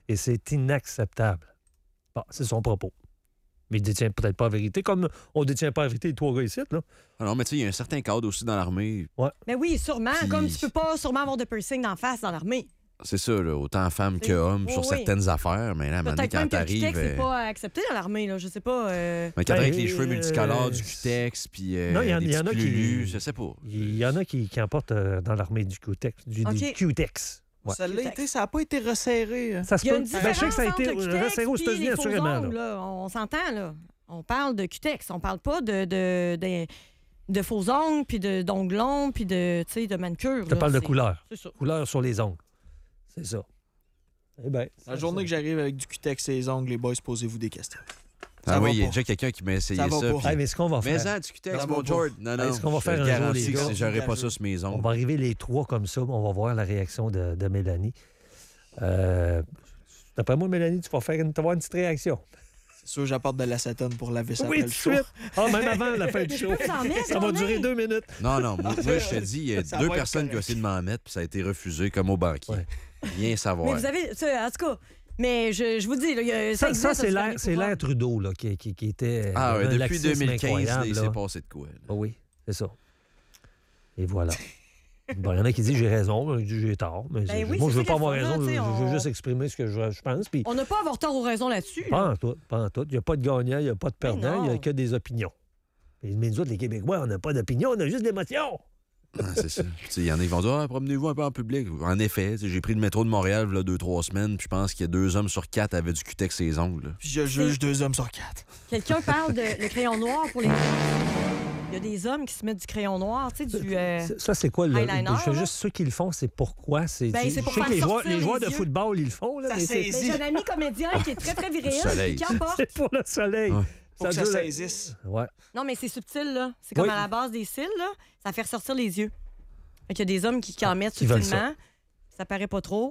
Speaker 4: et c'est inacceptable. Bon, c'est son propos. Mais il ne détient peut-être pas la vérité, comme on ne détient pas la vérité, les trois gars ici, là.
Speaker 5: Alors, mais tu sais, il y a un certain cadre aussi dans l'armée.
Speaker 7: Mais oui, sûrement.
Speaker 5: Puis-
Speaker 7: Comme tu peux pas sûrement avoir de piercing d'en face dans l'armée.
Speaker 5: C'est ça, là, autant femmes
Speaker 7: C'est-
Speaker 5: que hommes
Speaker 7: oui,
Speaker 5: sur
Speaker 7: oui.
Speaker 5: certaines affaires. Mais là, à un moment donné,
Speaker 7: Peut-être
Speaker 5: quand
Speaker 7: même que le
Speaker 5: t'arrives...
Speaker 7: Q-Tex, c'est
Speaker 5: euh,
Speaker 7: pas accepté dans l'armée, là. Je sais pas. euh,
Speaker 5: Un cadre
Speaker 4: Ben,
Speaker 5: avec les cheveux
Speaker 4: euh,
Speaker 5: multicolores, du Q-Tex, puis euh,
Speaker 4: non, il y en-
Speaker 5: des
Speaker 4: il y en a
Speaker 5: petits
Speaker 4: qui-
Speaker 5: lulus, je sais pas.
Speaker 4: Il y en a qui, qui emportent euh, dans l'armée du Q-Tex. Du, du
Speaker 7: OK.
Speaker 4: Q-Tex. Ouais.
Speaker 6: Ça l'a été, ça n'a pas été resserré. hein.
Speaker 4: Ça se
Speaker 7: Il y a
Speaker 4: peut.
Speaker 7: une
Speaker 4: Ben, je sais
Speaker 7: différence
Speaker 4: que ça a
Speaker 7: entre
Speaker 4: été
Speaker 7: le Q-Tex
Speaker 4: resserré aux
Speaker 7: puis
Speaker 4: États-Unis,
Speaker 7: les faux
Speaker 4: assurément.
Speaker 7: ongles,
Speaker 4: là.
Speaker 7: là. On s'entend, là. On parle de Q-Tex. On parle pas de, de, de, de faux ongles, puis de- d'ongles longs, puis de, tu sais, de manucure.
Speaker 4: Je te parle de couleur.
Speaker 7: C'est ça.
Speaker 4: Couleur sur les ongles. C'est ça. Eh bien.
Speaker 6: La journée que j'arrive avec du Q-Tex et les ongles, les boys, posez-vous des questions.
Speaker 5: Ah
Speaker 6: Ça
Speaker 5: oui,
Speaker 6: va
Speaker 5: il y a
Speaker 6: pas.
Speaker 5: déjà quelqu'un qui m'a essayé
Speaker 6: Ça
Speaker 5: ça.
Speaker 6: va pas.
Speaker 5: puis-
Speaker 4: Hey, mais ce qu'on va
Speaker 5: Mais
Speaker 4: faire,
Speaker 5: en, du Q-Tex,
Speaker 6: Ça
Speaker 5: mon
Speaker 6: va pas.
Speaker 5: George. Non, non.
Speaker 4: Hey, ce qu'on va
Speaker 5: je
Speaker 4: faire
Speaker 5: te
Speaker 4: un jour,
Speaker 5: garantis
Speaker 4: les
Speaker 5: que
Speaker 4: gars,
Speaker 5: j'aurais pas
Speaker 6: je-
Speaker 5: ça sur mes
Speaker 4: on
Speaker 5: ongles.
Speaker 4: va arriver les trois comme ça. On va voir la réaction de, de Mélanie. Euh, D'après moi, Mélanie, tu vas faire une, tu vas avoir une petite réaction.
Speaker 6: C'est sûr, j'apporte de l'acétone pour laver ça
Speaker 4: Oui,
Speaker 6: après
Speaker 4: tout
Speaker 6: le
Speaker 4: de
Speaker 6: show.
Speaker 4: suite. Ah, même avant la fin du
Speaker 7: Je
Speaker 4: show.
Speaker 7: peux vous en mettre,
Speaker 4: Ça va
Speaker 7: j'en ai.
Speaker 4: durer deux minutes.
Speaker 5: Non, non, moi, moi, je te dis, il y a
Speaker 6: Ça
Speaker 5: deux
Speaker 6: va être
Speaker 5: personnes qui ont
Speaker 6: correct.
Speaker 5: essayé de m'en mettre, puis ça a été refusé comme au banquier.
Speaker 4: Ouais.
Speaker 5: Rien savoir.
Speaker 7: Mais vous avez. ça, En tout cas, mais je, je vous dis, là, il y a-
Speaker 4: Ça,
Speaker 7: existe,
Speaker 4: ça, c'est
Speaker 7: sur
Speaker 4: l'air
Speaker 7: les
Speaker 4: c'est
Speaker 7: pouvoirs.
Speaker 4: l'air Trudeau là, qui, qui, qui était.
Speaker 5: Ah
Speaker 4: un
Speaker 5: ouais, depuis
Speaker 4: laxisme
Speaker 5: deux mille quinze, là,
Speaker 4: incroyable,
Speaker 5: il
Speaker 4: là.
Speaker 5: s'est passé de quoi? là.
Speaker 4: Ah oui, c'est ça. Et voilà. Bon, il y en a qui disent j'ai raison, il y en a qui disent j'ai tort. Mais
Speaker 7: Ben
Speaker 4: je-
Speaker 7: oui,
Speaker 4: moi,
Speaker 7: c'est
Speaker 4: je veux
Speaker 7: ça
Speaker 4: pas avoir
Speaker 7: qu'il faut,
Speaker 4: raison,
Speaker 7: là,
Speaker 4: je,
Speaker 7: tu sais,
Speaker 4: je veux
Speaker 7: on-
Speaker 4: juste exprimer ce que je, je pense. Puis,
Speaker 7: On n'a pas à avoir tort ou raison là-dessus.
Speaker 4: pas en tout, pas en tout. Il n'y a pas de gagnant, il n'y a pas de perdant, il n'y a
Speaker 7: non.
Speaker 4: que des opinions. Et- Mais nous autres, les Québécois, on n'a pas d'opinion, on a juste de l'émotion.
Speaker 5: Ah, c'est ça. Tu sais, il y en a qui vont dire ah, promenez-vous un peu en public. En effet, tu sais, j'ai pris le métro de Montréal là, deux, trois semaines, puis je pense qu'il y a deux hommes sur quatre avaient du Q-Tex et les ongles. là.
Speaker 6: Puis je juge deux hommes sur quatre.
Speaker 7: Quelqu'un parle de le crayon noir pour les. Il y a des hommes qui se mettent du crayon noir, tu sais, du. euh,
Speaker 4: Ça, ça, c'est quoi? Le,
Speaker 7: eyeliner,
Speaker 4: je sais
Speaker 7: là?
Speaker 4: juste ceux qui le font, c'est pourquoi. C'est,
Speaker 7: Ben,
Speaker 4: je
Speaker 7: c'est pour
Speaker 4: sais que
Speaker 7: faire
Speaker 4: les joueurs,
Speaker 7: sortir
Speaker 4: les joueurs
Speaker 7: les
Speaker 4: de
Speaker 7: yeux.
Speaker 4: football, ils le font. Là,
Speaker 6: Ça
Speaker 4: mais c'est,
Speaker 6: saisit.
Speaker 7: J'ai un ami comédien qui est très, très viril,
Speaker 5: Le soleil,
Speaker 7: qui
Speaker 5: ça.
Speaker 7: emporte.
Speaker 4: c'est pour le soleil.
Speaker 5: Ouais.
Speaker 6: Faut que ça
Speaker 4: dure la-
Speaker 6: saisisse.
Speaker 4: Ouais.
Speaker 7: Non, mais c'est subtil, là. C'est comme
Speaker 4: Oui.
Speaker 7: à la base des cils, là. Ça fait ressortir les yeux. Fait qu'il y a des hommes qui, qui en mettent
Speaker 4: Qui veulent
Speaker 7: subtilement. Ça paraît pas trop.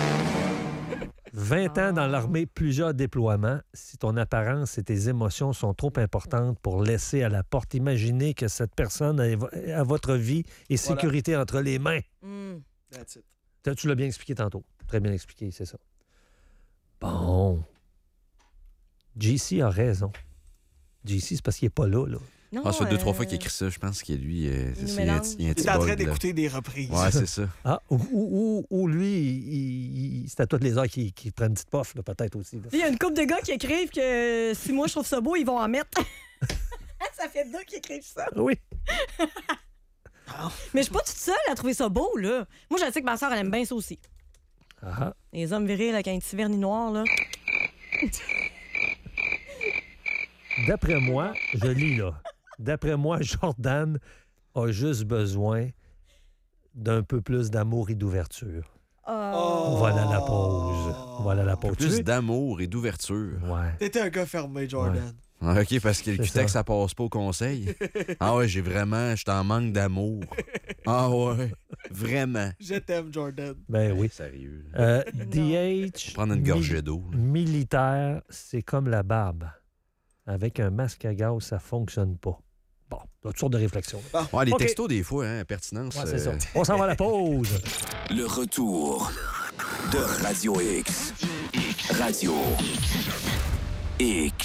Speaker 4: vingt ans dans l'armée, plusieurs déploiements. Si ton apparence et tes émotions sont trop importantes pour laisser à la porte, imaginez que cette personne a, a votre vie et
Speaker 6: Voilà.
Speaker 4: sécurité entre les mains.
Speaker 7: Hmm.
Speaker 6: That's it.
Speaker 4: Ça, tu l'as bien expliqué tantôt. Très bien expliqué, c'est ça. Bon. J C a raison. J C, c'est parce qu'il n'est pas là, là.
Speaker 7: Non,
Speaker 5: Ah, ça fait deux, trois
Speaker 7: euh,
Speaker 5: fois qu'il écrit ça. Je pense qu'il lui, euh,
Speaker 7: il nous
Speaker 5: c'est- il y a un
Speaker 7: mélange.
Speaker 5: petit- il y a un
Speaker 6: Il
Speaker 5: petit
Speaker 6: est en train
Speaker 5: bug, là.
Speaker 6: d'écouter des reprises.
Speaker 5: Ouais, c'est ça.
Speaker 4: Ah, ou, ou- ou- ou lui, il- il- c'est à toutes les heures qu'il qu'il prend une petite puff, là, peut-être aussi. là.
Speaker 7: Il y a une couple de gars qui écrivent que si moi je trouve ça beau, ils vont en mettre. Ça fait deux qui écrivent ça.
Speaker 4: Oui.
Speaker 7: Mais je suis pas toute seule à trouver ça beau, là. Moi, je sais que ma soeur, elle aime bien ça aussi.
Speaker 4: Ah,
Speaker 7: Les hommes virils avec un petit vernis noir, là.
Speaker 4: d'après moi, je lis là. D'après moi, Jordan a juste besoin d'un peu plus d'amour et d'ouverture.
Speaker 7: Oh.
Speaker 4: Voilà la pause. Voilà la pause. Tu
Speaker 5: Plus
Speaker 4: sais-
Speaker 5: d'amour et d'ouverture.
Speaker 4: Ouais.
Speaker 6: T'étais un gars fermé, Jordan.
Speaker 5: Ah, OK, parce que le
Speaker 4: C'est
Speaker 5: Q-Tex,
Speaker 4: ça.
Speaker 5: ça passe pas au conseil. Ah ouais, j'ai vraiment, je t'en manque d'amour. Ah ouais, vraiment.
Speaker 6: Je t'aime, Jordan.
Speaker 4: Ben oui.
Speaker 5: Sérieux.
Speaker 4: Euh, D H.
Speaker 5: Prendre une
Speaker 4: mil-
Speaker 5: gorgée d'eau. là.
Speaker 4: Militaire, c'est comme la barbe. Avec un masque à gaz, ça fonctionne pas. Bon, toutes sortes de réflexions.
Speaker 5: Ouais, les
Speaker 4: OK.
Speaker 5: textos, des fois, hein, pertinence.
Speaker 4: Ouais, c'est
Speaker 5: euh,
Speaker 4: ça. On s'en va à la pause.
Speaker 1: Le retour de Radio X. Radio X.